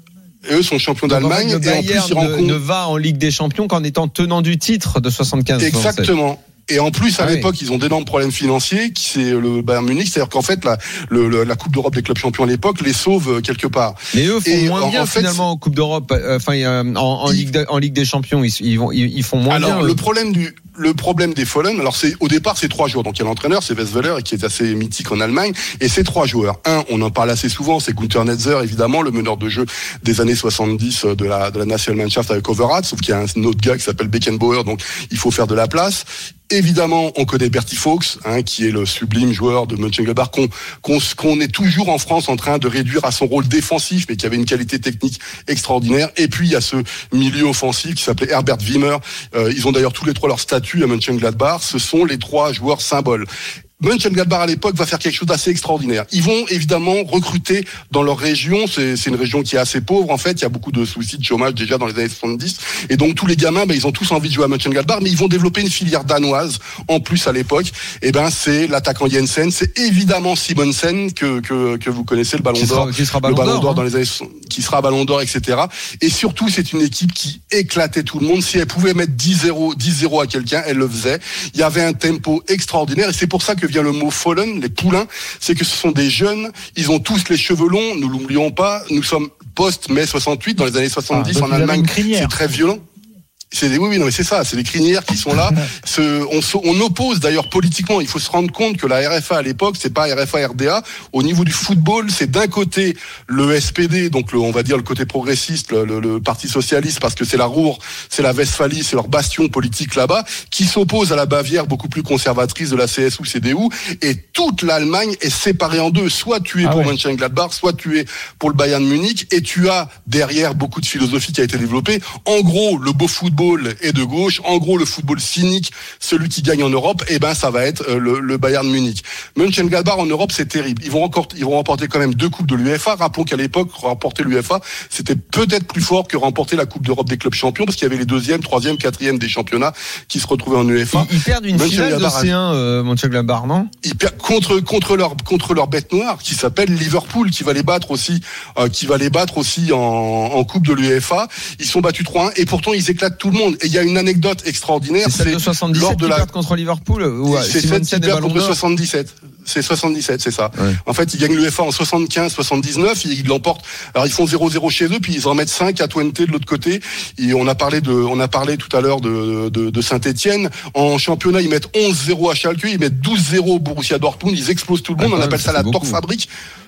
Et eux sont champions Donc d'Allemagne. En fait, le et en plus, ils rencontrent... ne va en Ligue des Champions qu'en étant tenant du titre de soixante-quinze soixante-seize. Exactement. Et en plus, à ah l'époque, oui. ils ont d'énormes problèmes financiers, qui c'est le Bayern Munich, c'est-à-dire qu'en fait, la, le, le, la Coupe d'Europe des clubs champions à l'époque les sauve quelque part. Mais eux font et moins en, bien en fait, finalement en Coupe d'Europe, enfin euh, en, en, Ligue de, en Ligue des Champions, ils, ils vont, ils, ils font moins alors, bien. Alors le eux. problème du le problème des Fohlen, alors c'est au départ c'est trois joueurs. Donc il y a l'entraîneur, c'est Westweiler, qui est assez mythique en Allemagne, et c'est trois joueurs. Un, on en parle assez souvent, c'est Günther Netzer, évidemment, le meneur de jeu des années soixante-dix de la de la Nationalmannschaft avec Overath, sauf qu'il y a un autre gars qui s'appelle Beckenbauer, donc il faut faire de la place. Évidemment, on connaît Berti Fuchs, hein, qui est le sublime joueur de Mönchengladbach, qu'on, qu'on, qu'on est toujours en France en train de réduire à son rôle défensif, mais qui avait une qualité technique extraordinaire. Et puis, il y a ce milieu offensif qui s'appelait Herbert Wimmer. Euh, ils ont d'ailleurs tous les trois leur statut à Mönchengladbach. Ce sont les trois joueurs symboles. Mönchengladbach à l'époque va faire quelque chose d'assez extraordinaire. Ils vont évidemment recruter dans leur région. C'est, c'est une région qui est assez pauvre en fait. Il y a beaucoup de soucis de chômage déjà dans les années soixante-dix. Et donc tous les gamins, ben, ils ont tous envie de jouer à Mönchengladbach, mais ils vont développer une filière danoise en plus à l'époque. Et ben c'est l'attaquant Jensen, c'est évidemment Simonsen que que que vous connaissez, le Ballon qui d'Or, sera, qui sera Ballon le Ballon d'Or, d'Or hein. dans les années qui sera Ballon d'Or, et cetera. Et surtout c'est une équipe qui éclatait tout le monde. Si elle pouvait mettre dix zéro, dix zéro à quelqu'un, elle le faisait. Il y avait un tempo extraordinaire et c'est pour ça que vient le mot Fohlen. Les poulains, c'est que ce sont des jeunes, ils ont tous les cheveux longs, nous l'oublions pas, nous sommes post-mai soixante-huit, dans les années soixante-dix ah, en Allemagne, c'est très violent. C'est des, oui, oui, non, mais c'est ça, c'est les crinières qui sont là. Ce, on, on oppose d'ailleurs politiquement. Il faut se rendre compte que la R F A à l'époque, c'est pas R F A R D A. Au niveau du football, c'est d'un côté le S P D, donc le, on va dire le côté progressiste, le, le, le Parti socialiste, parce que c'est la Ruhr, c'est la Westphalie, c'est leur bastion politique là-bas, qui s'oppose à la Bavière beaucoup plus conservatrice de la C S U C D U. Et toute l'Allemagne est séparée en deux. Soit tu es ah pour ouais. Mönchengladbach, soit tu es pour le Bayern Munich, et tu as derrière beaucoup de philosophie qui a été développée. En gros, le beau football est de gauche. En gros, le football cynique, celui qui gagne en Europe, eh ben, ça va être le, le Bayern Munich. Mönchengladbach en Europe, c'est terrible. Ils vont encore, ils vont remporter quand même deux coupes de l'U E F A. Rappelons qu'à l'époque, remporter l'U E F A, c'était peut-être plus fort que remporter la Coupe d'Europe des clubs champions, parce qu'il y avait les deuxième, troisième, quatrième des championnats qui se retrouvaient en U E F A. Ils, ils perdent une finale de C un, euh, Mönchengladbach, non? Ils perdent contre, contre leur, contre leur bête noire, qui s'appelle Liverpool, qui va les battre aussi, euh, qui va les battre aussi en, en Coupe de l'U E F A. Ils sont battus trois un, et pourtant, ils éclatent tout le monde. Et il y a une anecdote extraordinaire. C'est celle de soixante-dix-sept qui la... perdent contre Liverpool, ou c'est celle qui perd contre soixante-dix-sept. C'est soixante-dix-sept, c'est ça. Ouais. En fait, ils gagnent l'U E F A en soixante-quinze soixante-dix-neuf, ils l'emportent. Alors, ils font zéro zéro chez eux, puis ils en mettent cinq à Twente de l'autre côté. Et on a parlé de, on a parlé tout à l'heure de, de, de Saint-Etienne. En championnat, ils mettent onze zéro à Schalke, ils mettent douze zéro au Borussia Dortmund, ils explosent tout le monde. Ah, on appelle ça la Torfabrique.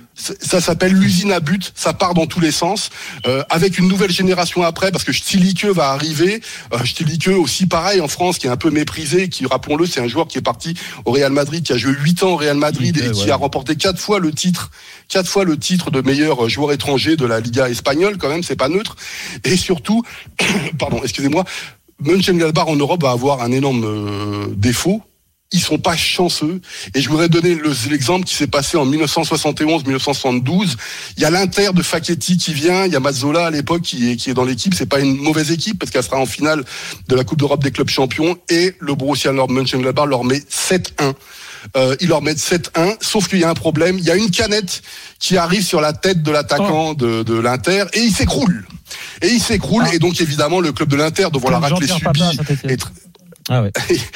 Ça s'appelle l'usine à but, ça part dans tous les sens, euh, avec une nouvelle génération après, parce que Stilicke va arriver, euh, Stilicke aussi pareil en France, qui est un peu méprisé, qui, rappelons-le, c'est un joueur qui est parti au Real Madrid, qui a joué huit ans au Real Madrid et qui ouais. a remporté quatre fois le titre, quatre fois le titre de meilleur joueur étranger de la Liga espagnole, quand même, c'est pas neutre, et surtout, pardon, excusez-moi, Mönchengladbach en Europe va avoir un énorme euh, défaut. Ils sont pas chanceux. Et je voudrais donner le, l'exemple qui s'est passé en dix-neuf cent soixante et onze dix-neuf cent soixante-douze. Il y a l'Inter de Facchetti qui vient. Il y a Mazzola à l'époque qui est, qui est dans l'équipe. C'est pas une mauvaise équipe parce qu'elle sera en finale de la Coupe d'Europe des clubs champions. Et le Borussia Mönchengladbach leur met sept un. euh, ils leur mettent sept un, sauf qu'il y a un problème, il y a une canette qui arrive sur la tête de l'attaquant oh. de, de l'Inter et il s'écroule. Et il s'écroule ah. et donc évidemment le club de l'Inter de voir la raclée subie est tr- Ah ouais.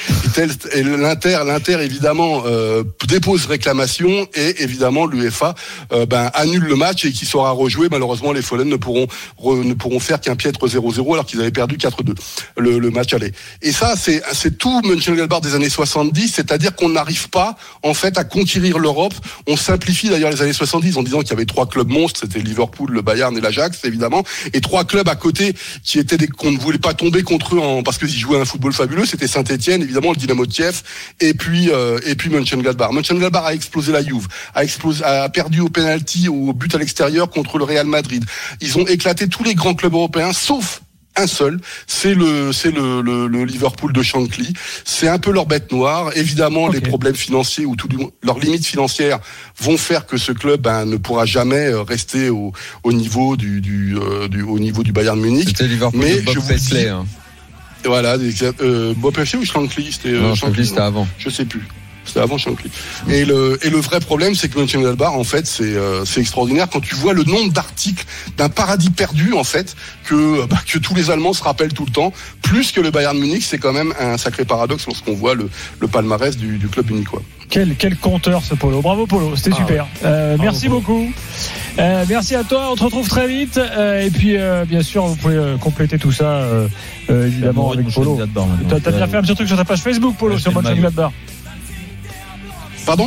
et l'Inter, l'Inter évidemment euh, dépose réclamation et évidemment l'U F A euh, ben annule le match et qui sera rejoué. Malheureusement, les Fohlen ne pourront re, ne pourront faire qu'un piètre zéro zéro alors qu'ils avaient perdu quatre deux le, le match aller. Et ça, c'est c'est tout Mönchengladbach des années soixante-dix, c'est-à-dire qu'on n'arrive pas en fait à conquérir l'Europe. On simplifie d'ailleurs les années soixante-dix en disant qu'il y avait trois clubs monstres, c'était Liverpool, le Bayern et l'Ajax évidemment, et trois clubs à côté qui étaient des qu'on ne voulait pas tomber contre eux en, parce qu'ils jouaient un football fabuleux. C'était Saint-Etienne, évidemment, le Dynamo de Kiev, et puis euh, et puis Mönchengladbach. Mönchengladbach a explosé la Juve, a explosé, a perdu au penalty ou au but à l'extérieur contre le Real Madrid. Ils ont éclaté tous les grands clubs européens, sauf un seul, c'est le c'est le, le, le Liverpool de Shankly. C'est un peu leur bête noire. Évidemment, okay. les problèmes financiers ou tout du moins leurs limites financières vont faire que ce club ben, ne pourra jamais rester au, au niveau du, du, euh, du au niveau du Bayern Munich. C'était Liverpool mais de Bob je vous Paisley. dis, hein. Voilà, euh, Bob Paisley ou Shankly, c'était non, euh, Shankly, c'était avant. Je sais plus. C'était avant Shankly. Et le et le vrai problème, c'est que Mönchengladbach, en fait, c'est euh, c'est extraordinaire quand tu vois le nombre d'articles d'un paradis perdu, en fait, que bah, que tous les Allemands se rappellent tout le temps, plus que le Bayern Munich. C'est quand même un sacré paradoxe lorsqu'on voit le le palmarès du du club uniquois. Quel quel compteur ce Polo. Bravo Polo, c'était ah super. Ouais. Euh, merci Bravo. beaucoup. Euh, merci à toi. On te retrouve très vite. Euh, et puis euh, bien sûr, vous pouvez euh, compléter tout ça euh, euh, évidemment avec Polo. T'as, t'as bien fait un petit truc sur ta page Facebook, Polo, sur Mönchengladbach. Pardon ?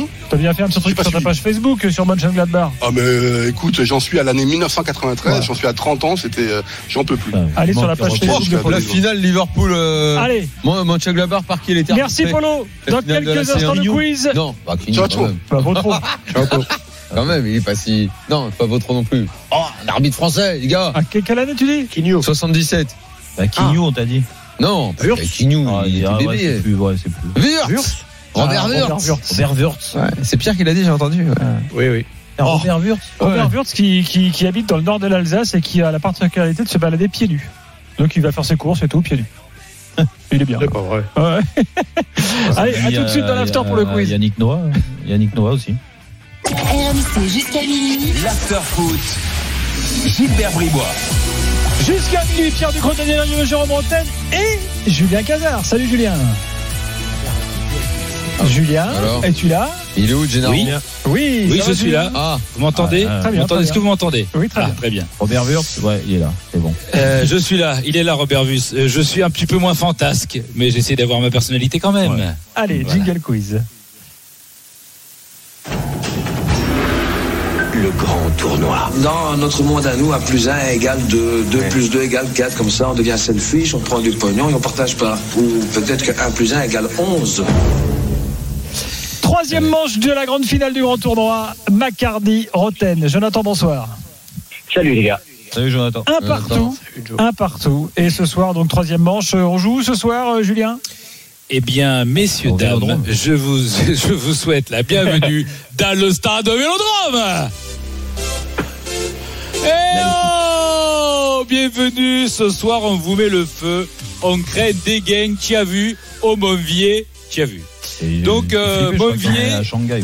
T'as bien fait un petit truc sur ta page Facebook sur Mönchengladbach. Ah mais euh, écoute, j'en suis à l'année dix-neuf cent quatre-vingt-treize, ouais. j'en suis à trente ans, c'était, euh, j'en peux plus. Allez sur la page Facebook de Polo. La finale Liverpool. Euh, Allez. Mönchengladbach par qui il était. Merci Polo. Dans quelques instants le quiz. Non, pas Quignou. Pas Vautreau. Quand même, il est pas si. Non, pas Vautreau non plus. Oh, un arbitre français, les gars. À quelle année tu dis ? Quignou. soixante-dix-sept. Bah, Quignou, on t'a dit. Non, Quignou, il était bébé. C'est plus, ouais, c'est plus. Wurtz. Robert Wurtz. Robert Wurtz. Ouais, c'est Pierre qui l'a dit, j'ai entendu. Ouais. Oui, oui. Oh. Robert Wurtz. Robert ouais. Wurtz qui, qui, qui habite dans le nord de l'Alsace et qui a la particularité de se balader pieds nus. Donc il va faire ses courses et tout, pieds nus. Il est bien. C'est pas vrai. Ouais. Allez, à tout de suite dans l'after pour le quiz. Yannick Noah. Yannick Noah aussi. R M C jusqu'à minuit. L'after foot. Gilbert Bribois. Jusqu'à minuit, Pierre Ducrot, Daniel Riolo, Jérôme Rotten et Julien Cazard. Salut Julien. Ah, Julien, alors, es-tu là ? Il est où, Gennaro ? Oui, oui, oui je suis là. Ah, vous m'entendez ? ah, Très bien. Vous Est-ce que vous m'entendez ? Oui, très ah, bien. Très bien. Robert Wurtz, ouais, il est là, c'est bon. Euh, je suis là, il est là, Robert Wurtz. Euh, je suis un petit peu moins fantasque, mais j'essaie d'avoir ma personnalité quand même. Ouais. Allez, voilà. Jingle quiz. Le grand tournoi. Dans notre monde à nous, un plus un égale deux, deux ouais. plus deux égale quatre, comme ça on devient selfish, on prend du pognon et on partage pas. Ou peut-être que un plus un égale onze. Troisième manche de la grande finale du grand tournoi, Maccardy-Rotten. Jonathan, bonsoir. Salut les gars. Salut Jonathan. Un partout, un partout. Et ce soir, donc troisième manche, on joue ce soir, Julien ? Eh bien, messieurs, dames, je vous, je vous souhaite la bienvenue dans le stade Vélodrome. Et oh, bienvenue, ce soir on vous met le feu, on crée des gangs, qui a vu, au Monvier, qui a vu. Et donc, euh, Monvier. À Shanghai,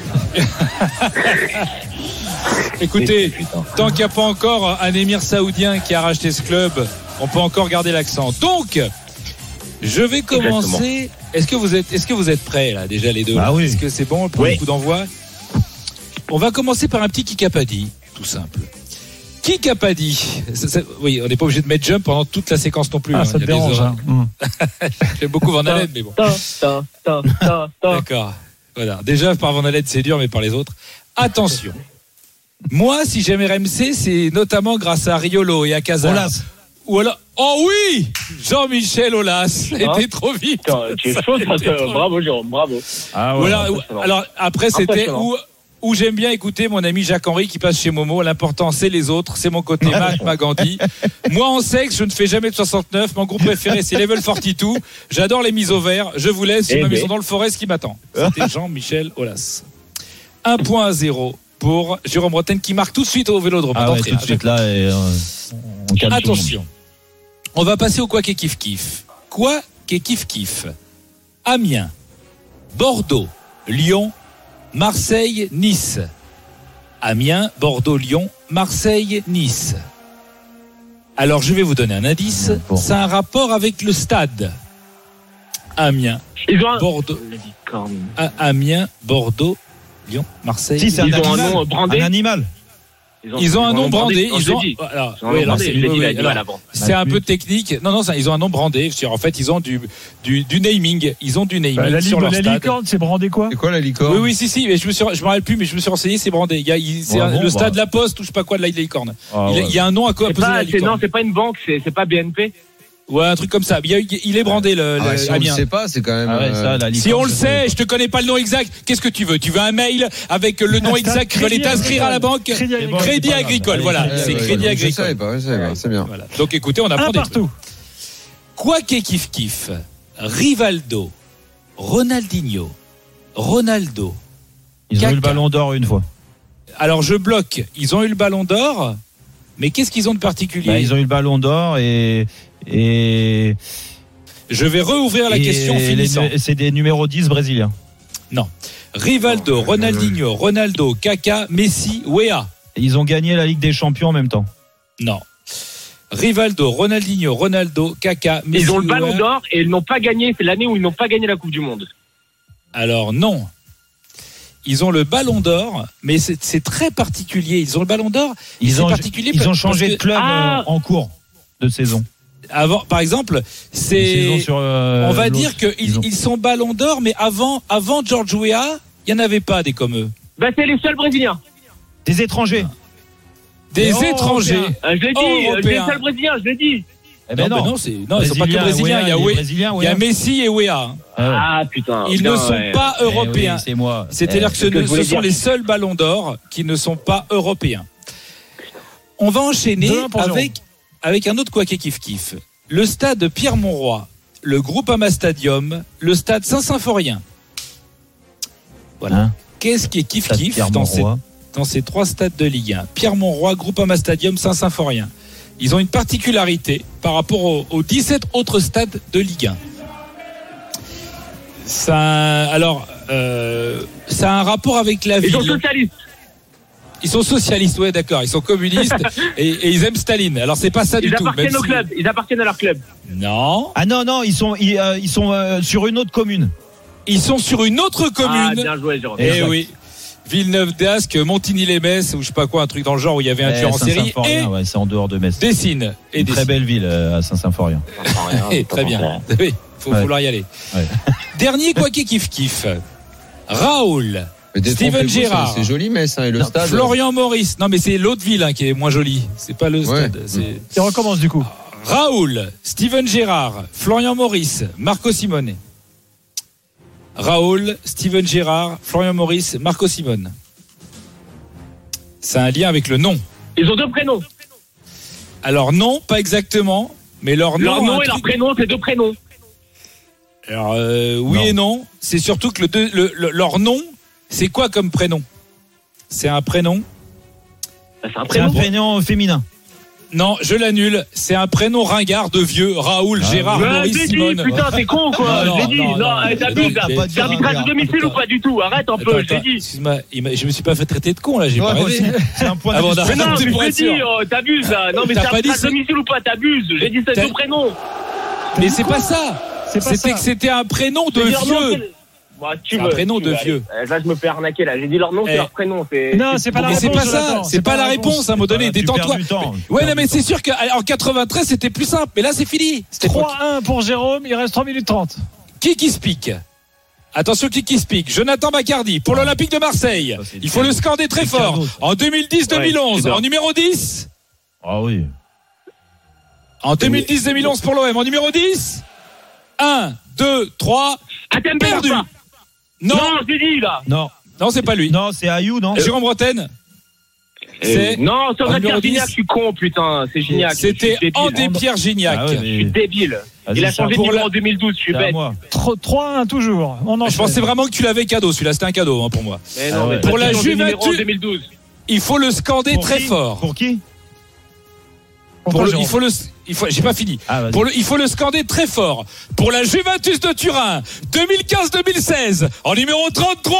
écoutez, tant qu'il n'y a pas encore un émir saoudien qui a racheté ce club, on peut encore garder l'accent. Donc, je vais commencer. Est-ce que vous êtes, est-ce que vous êtes prêts là déjà les deux? Ah oui. Est-ce que c'est bon pour oui. le coup d'envoi? On va commencer par un petit qui a pas dit, tout simple. Qui a pas dit? Oui, on n'est pas obligé de mettre jump pendant toute la séquence non plus. Ah, hein. ça te dérange. Hein. J'aime beaucoup Van Halen, mais bon. D'accord. Voilà. Déjà par Van Halen c'est dur, mais par les autres. Attention. Moi, si j'aime R M C, c'est notamment grâce à Riolo et à Cazard. Aulas. Ou alors, oh oui, Jean-Michel Aulas, c'était ah, trop vite. Tu es chaud, bravo Jérôme, bravo. Ah ouais, voilà, alors après c'était où, où j'aime bien écouter mon ami Jacques-Henri qui passe chez Momo. L'important c'est les autres, c'est mon côté Mahatma Gandhi. Moi en sexe, je ne fais jamais de soixante-neuf. Mon groupe préféré c'est Level quarante-deux. J'adore les mises au vert. Je vous laisse, j'ai ma maison dans le forest qui m'attend. C'était Jean-Michel Aulas. Un point à zéro pour Jérôme Rotten qui marque tout de suite au Vélodrome. Ah ouais, tout de suite là. Et, euh, on attention. On va passer au quoi qu'est kiff kiff. Quoi qu'est kiff kiff. Amiens, Bordeaux, Lyon, Marseille, Nice. Amiens, Bordeaux, Lyon, Marseille, Nice. Alors je vais vous donner un indice. Bon. C'est un rapport avec le stade. Amiens, un... Bordeaux, A- Amiens, Bordeaux, Lyon, Marseille. Si, c'est un, ils ont un nom brandé. Un animal. Ils ont, ils ont un nom brandé. Ils ont. Alors, oui, alors c'est, oui, oui, alors, c'est un peu technique. Non, non, ça, ils ont un nom brandé. En fait, ils ont du du, du naming. Ils ont du naming bah, la sur leur la stade. La licorne, c'est brandé quoi? C'est quoi la licorne? Oui, oui, si, si. Mais je me suis, je me rappelle plus, mais je me suis renseigné. C'est brandé. Il y a, il, c'est ouais, un, bon, le stade bah. La Poste ou je sais pas quoi de la licorne. Ah, il, ouais. il y a un nom à quoi poser la licorne. Non, c'est pas une banque. C'est, c'est pas B N P. Ouais, un truc comme ça. Il, a, il est brandé le. Ah, le si on le sait pas, c'est quand même. Ah ouais, ça, la si on le sait, je te connais pas le nom exact. Qu'est-ce que tu veux? Tu veux un mail avec le nom exact qui va aller t'inscrire à la banque? Crédit, crédit, crédit agricole. Voilà, ouais, c'est ouais, Crédit ouais, agricole. Je sais pas, je sais pas, c'est bien. Voilà. Donc écoutez, on apprend un des partout. Quoi qu'est kiff kiff, Rivaldo, Ronaldinho, Ronaldo. Ils Kaka. ont eu le ballon d'or une fois. Alors je bloque. Ils ont eu le ballon d'or, mais qu'est-ce qu'ils ont de particulier? Bah, ils ont eu le ballon d'or et. Et je vais rouvrir la question finissant. Les, c'est des numéros dix brésiliens. Non. Rivaldo, Ronaldinho, Ronaldo, Kaka, Messi, Wea. Ils ont gagné la Ligue des Champions en même temps. Non. Rivaldo, Ronaldinho, Ronaldo, Kaka, Messi. Ils ont le ballon d'or et ils n'ont pas gagné. C'est l'année où ils n'ont pas gagné la Coupe du Monde. Alors non. Ils ont le ballon d'or, mais c'est, c'est très particulier. Ils ont le ballon d'or. Ils c'est ont, particulier ils ont changé que, de club ah, en cours de saison. Avant, par exemple, c'est. Sur, euh, on va l'autre. dire qu'ils ils sont ballon d'or, mais avant, avant George Weah, il n'y en avait pas des comme eux. Bah, c'est les seuls Brésiliens. Des étrangers. Des oh, étrangers. Euh, je l'ai dit, je les seuls Brésiliens, je l'ai dit. Eh ben non, non, non, c'est, non ils ne sont pas que brésiliens. Il y a, Wea, il y a Messi et Weah. Ah putain. Ils putain, ne sont ouais. pas européens. Eh oui, c'est moi. C'est-à-dire eh, que ce, que ce sont dire. les seuls ballons d'or qui ne sont pas européens. On va enchaîner avec, avec un autre quoi qui kiff kiff. Le stade Pierre-Mauroy, le Groupama Stadium, le stade Saint-Symphorien. Voilà. Hein Qu'est-ce qui est kiff kiff dans ces, dans ces trois stades de Ligue un? Pierre-Mauroy, Groupama Stadium, Saint-Symphorien. Ils ont une particularité par rapport aux, aux dix-sept autres stades de Ligue un. Ça, alors, euh, ça a un rapport avec la ville. Ils sont socialistes. Ils sont socialistes, ouais, d'accord. Ils sont communistes et, et ils aiment Staline. Alors c'est pas ça ils du tout. Ils appartiennent au si... club. Ils appartiennent à leur club. Non. Ah non non, ils sont ils, euh, ils sont euh, sur une autre commune. Ils sont sur une autre commune. Ah bien joué, Jérôme. Eh oui. Villeneuve d'Ascq, Montigny-les-Metz ou je sais pas quoi, un truc dans le genre où il y avait un eh, tueur en série. Et ouais, c'est en dehors de Metz. Dessine. Et une Dessine. Très belle ville euh, à Saint-Symphorien. Très bien. Oui, faut ouais. vouloir y aller. Ouais. Dernier quoi qui kiff kiff. Raoul. Steven Gerrard. C'est, c'est joli, Metz, hein, et le non, stade. Florian Maurice. Non, mais c'est l'autre ville hein, qui est moins jolie. C'est pas le ouais. stade. C'est... Il recommence du coup. Raoul, Steven Gerrard, Florian Maurice, Marco Simone. Raoul, Steven Gerrard, Florian Maurice, Marco Simone. C'est un lien avec le nom. Ils ont deux prénoms. Alors non, pas exactement, mais leur nom. Leur nom et leur prénom, c'est deux prénoms. Alors euh, oui non. et non. C'est surtout que le, deux, le, le leur nom. C'est quoi comme prénom? C'est un prénom bah, c'est, un prénom. c'est un prénom féminin. Non, je l'annule. C'est un prénom ringard de vieux. Raoul, ah, Gérard, ouais, Maurice, j'ai Simone. Dit, putain, t'es con quoi. Je l'ai dit. Non, non, non t'abuses là. C'est arbitrage de domicile attends, ou pas du tout? Arrête un peu, je l'ai dit. Excuse-moi, je me suis pas fait traiter de con là. J'ai ouais, pas rêvé. C'est un point de vue. Mais non, mais je l'ai dit. T'abuses là. Non, mais c'est arbitrage de domicile ou pas? T'abuses. J'ai dit c'est ton prénom. Mais c'est pas ça. C'était que c'était un prénom de vieux. Bah, tu c'est veux, un prénom tu de veux, vieux. Allez. Là, je me fais arnaquer. Là, j'ai dit leur nom, eh. c'est leur prénom. C'est... Non, c'est pas la mais réponse. C'est pas ça. C'est, c'est pas, pas la réponse. réponse à un moment donné. Détends-toi. Ouais, non, mais c'est sûr qu'en quatre-vingt-treize, c'était plus simple. Mais là, c'est fini. C'était trois un pour Jérôme. Il reste trois minutes trente. Qui qui speak? Attention, qui qui speak? Jonathan Bacardi pour l'Olympique de Marseille. Il faut le scander très fort. En deux mille dix deux mille onze, en numéro dix. Ah oui. En deux mille dix deux mille onze pour l'O M. En numéro dix. un, deux, trois. Perdu. Non, non j'ai dit là. Non, non, c'est pas lui. Non, c'est Ayou, non. Jérôme Bretagne. C'est... Non, c'est André-Pierre Gignac, je suis con, putain. C'est Gignac. C'était André-Pierre Gignac. Ah ouais, mais... Je suis débile. Vas-y, il a changé de numéro la... en deux mille douze, je suis bête. trois un toujours. On je pensais vraiment que tu l'avais cadeau. Celui-là, c'était un cadeau hein, pour moi. Mais non, ah ouais. mais pour la Juventus, deux mille douze. Il faut le scander pour très qui fort. Pour qui Pour le, il faut le, il faut, j'ai pas fini. Ah, pour le, il faut le scander très fort. Pour la Juventus de Turin, deux mille quinze deux mille seize, en numéro trente-trois.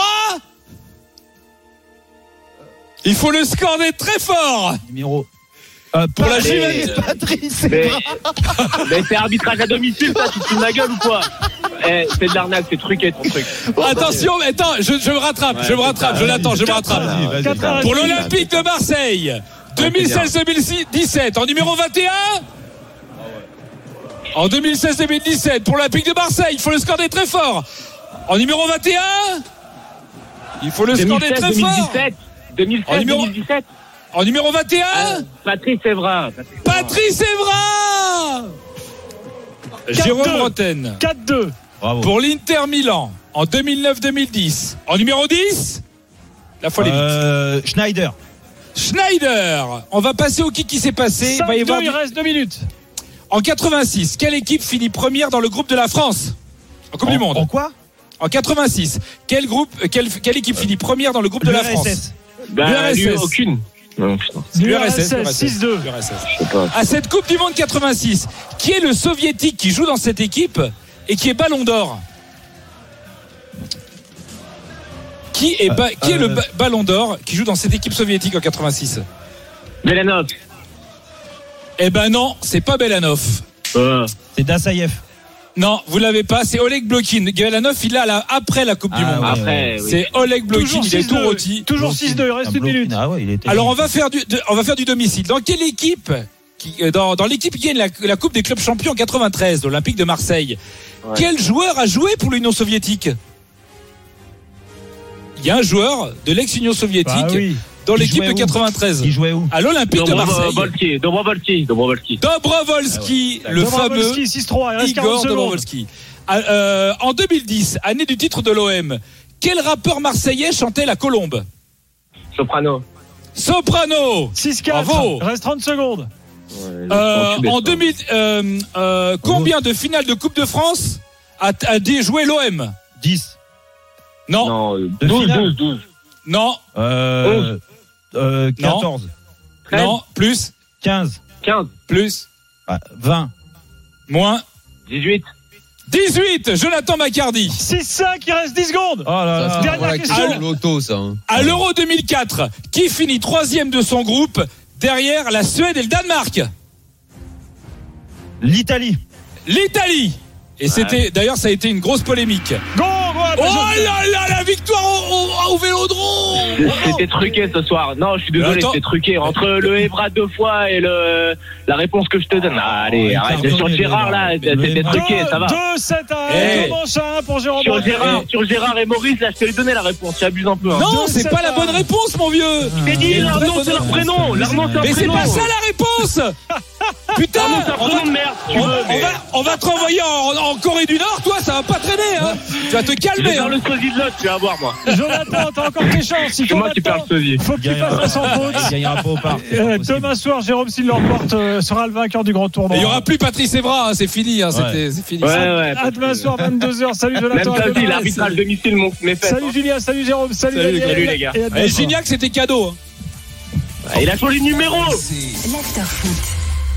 Il faut le scander très fort. Numéro. Euh, pour la Juventus. Patrice. Mais, mais c'est arbitrage à domicile, ça, tu te fous de ma gueule ou quoi? Eh, c'est de l'arnaque, c'est truqué ton truc. Attention, attends, je, je me rattrape, ouais, je me rattrape, je l'attends, je me rattrape. Pour l'Olympique de Marseille, deux mille seize deux mille dix-sept, en numéro vingt et un. En deux mille seize deux mille dix-sept, pour l'Olympique de Marseille, il faut le scander très fort. En numéro vingt et un, il faut le scander très fort. deux mille seize deux mille dix-sept. En numéro vingt et un, euh, Patrice Evra. Patrice Evra. Jérôme Roten. quatre deux. Bravo. Pour l'Inter Milan, en deux mille neuf deux mille dix. En numéro dix, la folie euh, vite. Schneider. Schneider. On va passer au qui qui s'est passé. cinq deux, il, va y avoir il du... reste deux minutes. En quatre-vingt-six, quelle équipe finit première dans le groupe de la France en Coupe en, du Monde? En quoi? En quatre-vingt-six, quel groupe, quelle, quelle équipe finit première dans le groupe de la France? Bah, lui, aucune. L'U R S S, six deux. À cette Coupe du Monde quatre-vingt-six, qui est le soviétique qui joue dans cette équipe et qui est Ballon d'Or? Qui est, ba- qui est le ba- Ballon d'Or qui joue dans cette équipe soviétique en quatre-vingt-six? Belanov. Eh ben non, c'est pas Belanov. Euh. C'est Dassaïev. Non, vous l'avez pas, c'est Oleg Blokin. Belanov, il l'a là, après la Coupe ah, du Monde. Ouais, après, oui. C'est Oleg Blokin, toujours il est tout rôti. Toujours six deux, il reste une minute. Ah ouais, il était Alors on va faire du, de, on va faire du domicile. Dans quelle équipe qui, dans, dans l'équipe qui gagne la, la Coupe des clubs champions en quatre-vingt-treize, l'Olympique de Marseille, ouais. Quel joueur a joué pour l'Union soviétique? Il y a un joueur de l'ex-Union soviétique bah, oui. Dans l'équipe de quatre-vingt-treize. Il jouait où? À l'Olympique de Marseille. Dobrovolski, Dobrovolski, Dobrovolski. Dobrovolski, ah ouais. le Dobrovolski, fameux six trois, il reste Igor Dobrovolski. Euh, en deux mille dix, année du titre de l'O M, quel rappeur marseillais chantait La Colombe? Soprano. Soprano. six quatre. Bravo. Il reste trente secondes. Ouais, euh, en deux mille, euh, euh, combien de finales de Coupe de France a, a déjoué l'O M? dix. Non. Non, douze, douze, douze. Non. Euh, euh, quatorze. Non. Non, plus. quinze. quinze. Plus. Ah, vingt. Moins. dix-huit. dix-huit, Jonathan Maccardy. six cinq, il reste dix secondes. Oh là là. Dernière question. À l'auto, ça. Hein. À l'Euro deux mille quatre, qui finit troisième de son groupe derrière la Suède et le Danemark? L'Italie. L'Italie. Et c'était, ouais. D'ailleurs, ça a été une grosse polémique. Go, go, oh là là, la victoire au, au, au Vélodrome. C'était truqué ce soir. Non, je suis désolé, c'était truqué. Entre le Evra deux fois et le, la réponse que je te donne. Ah, allez, oh, arrête. Sur Gérard, là, c'était truqué, ça va. deux sept à un pour Jérôme. Sur Gérard, sur Gérard et Maurice, là, je te l'ai donné la réponse. Tu abuses un peu. Hein. Non, c'est pas la bonne réponse, mon vieux. Je t'ai dit, l'Arnaud, c'est leur prénom. L'Arnaud, c'est leur prénom. Mais c'est pas ça la réponse. Putain, on va, merde, on, veux, on, va, on va te renvoyer en, en Corée du Nord, toi, ça va pas traîner, hein. Tu vas te calmer. Je vais dans le sosie de l'autre, tu vas voir, moi. Jonathan, t'as encore tes chances. Si c'est moi qui perds le sosie. Faut que tu fasses sans faute. Il gagnera pas au parc. Euh, demain soir, Jérôme, s'il l'emporte, euh, sera le vainqueur du grand tournoi. Il y aura plus Patrice Evra, hein, c'est fini, hein, ouais. c'est fini. Ouais, ouais, à demain soir, vingt-deux heures. Salut Jonathan. Même ta vie, l'arbitrage domicile, mon mes fesses. Salut Julien, salut Jérôme, salut Salut, salut les gars. Et Gignac, c'était cadeau. Il a changé de numéro. L'after foot.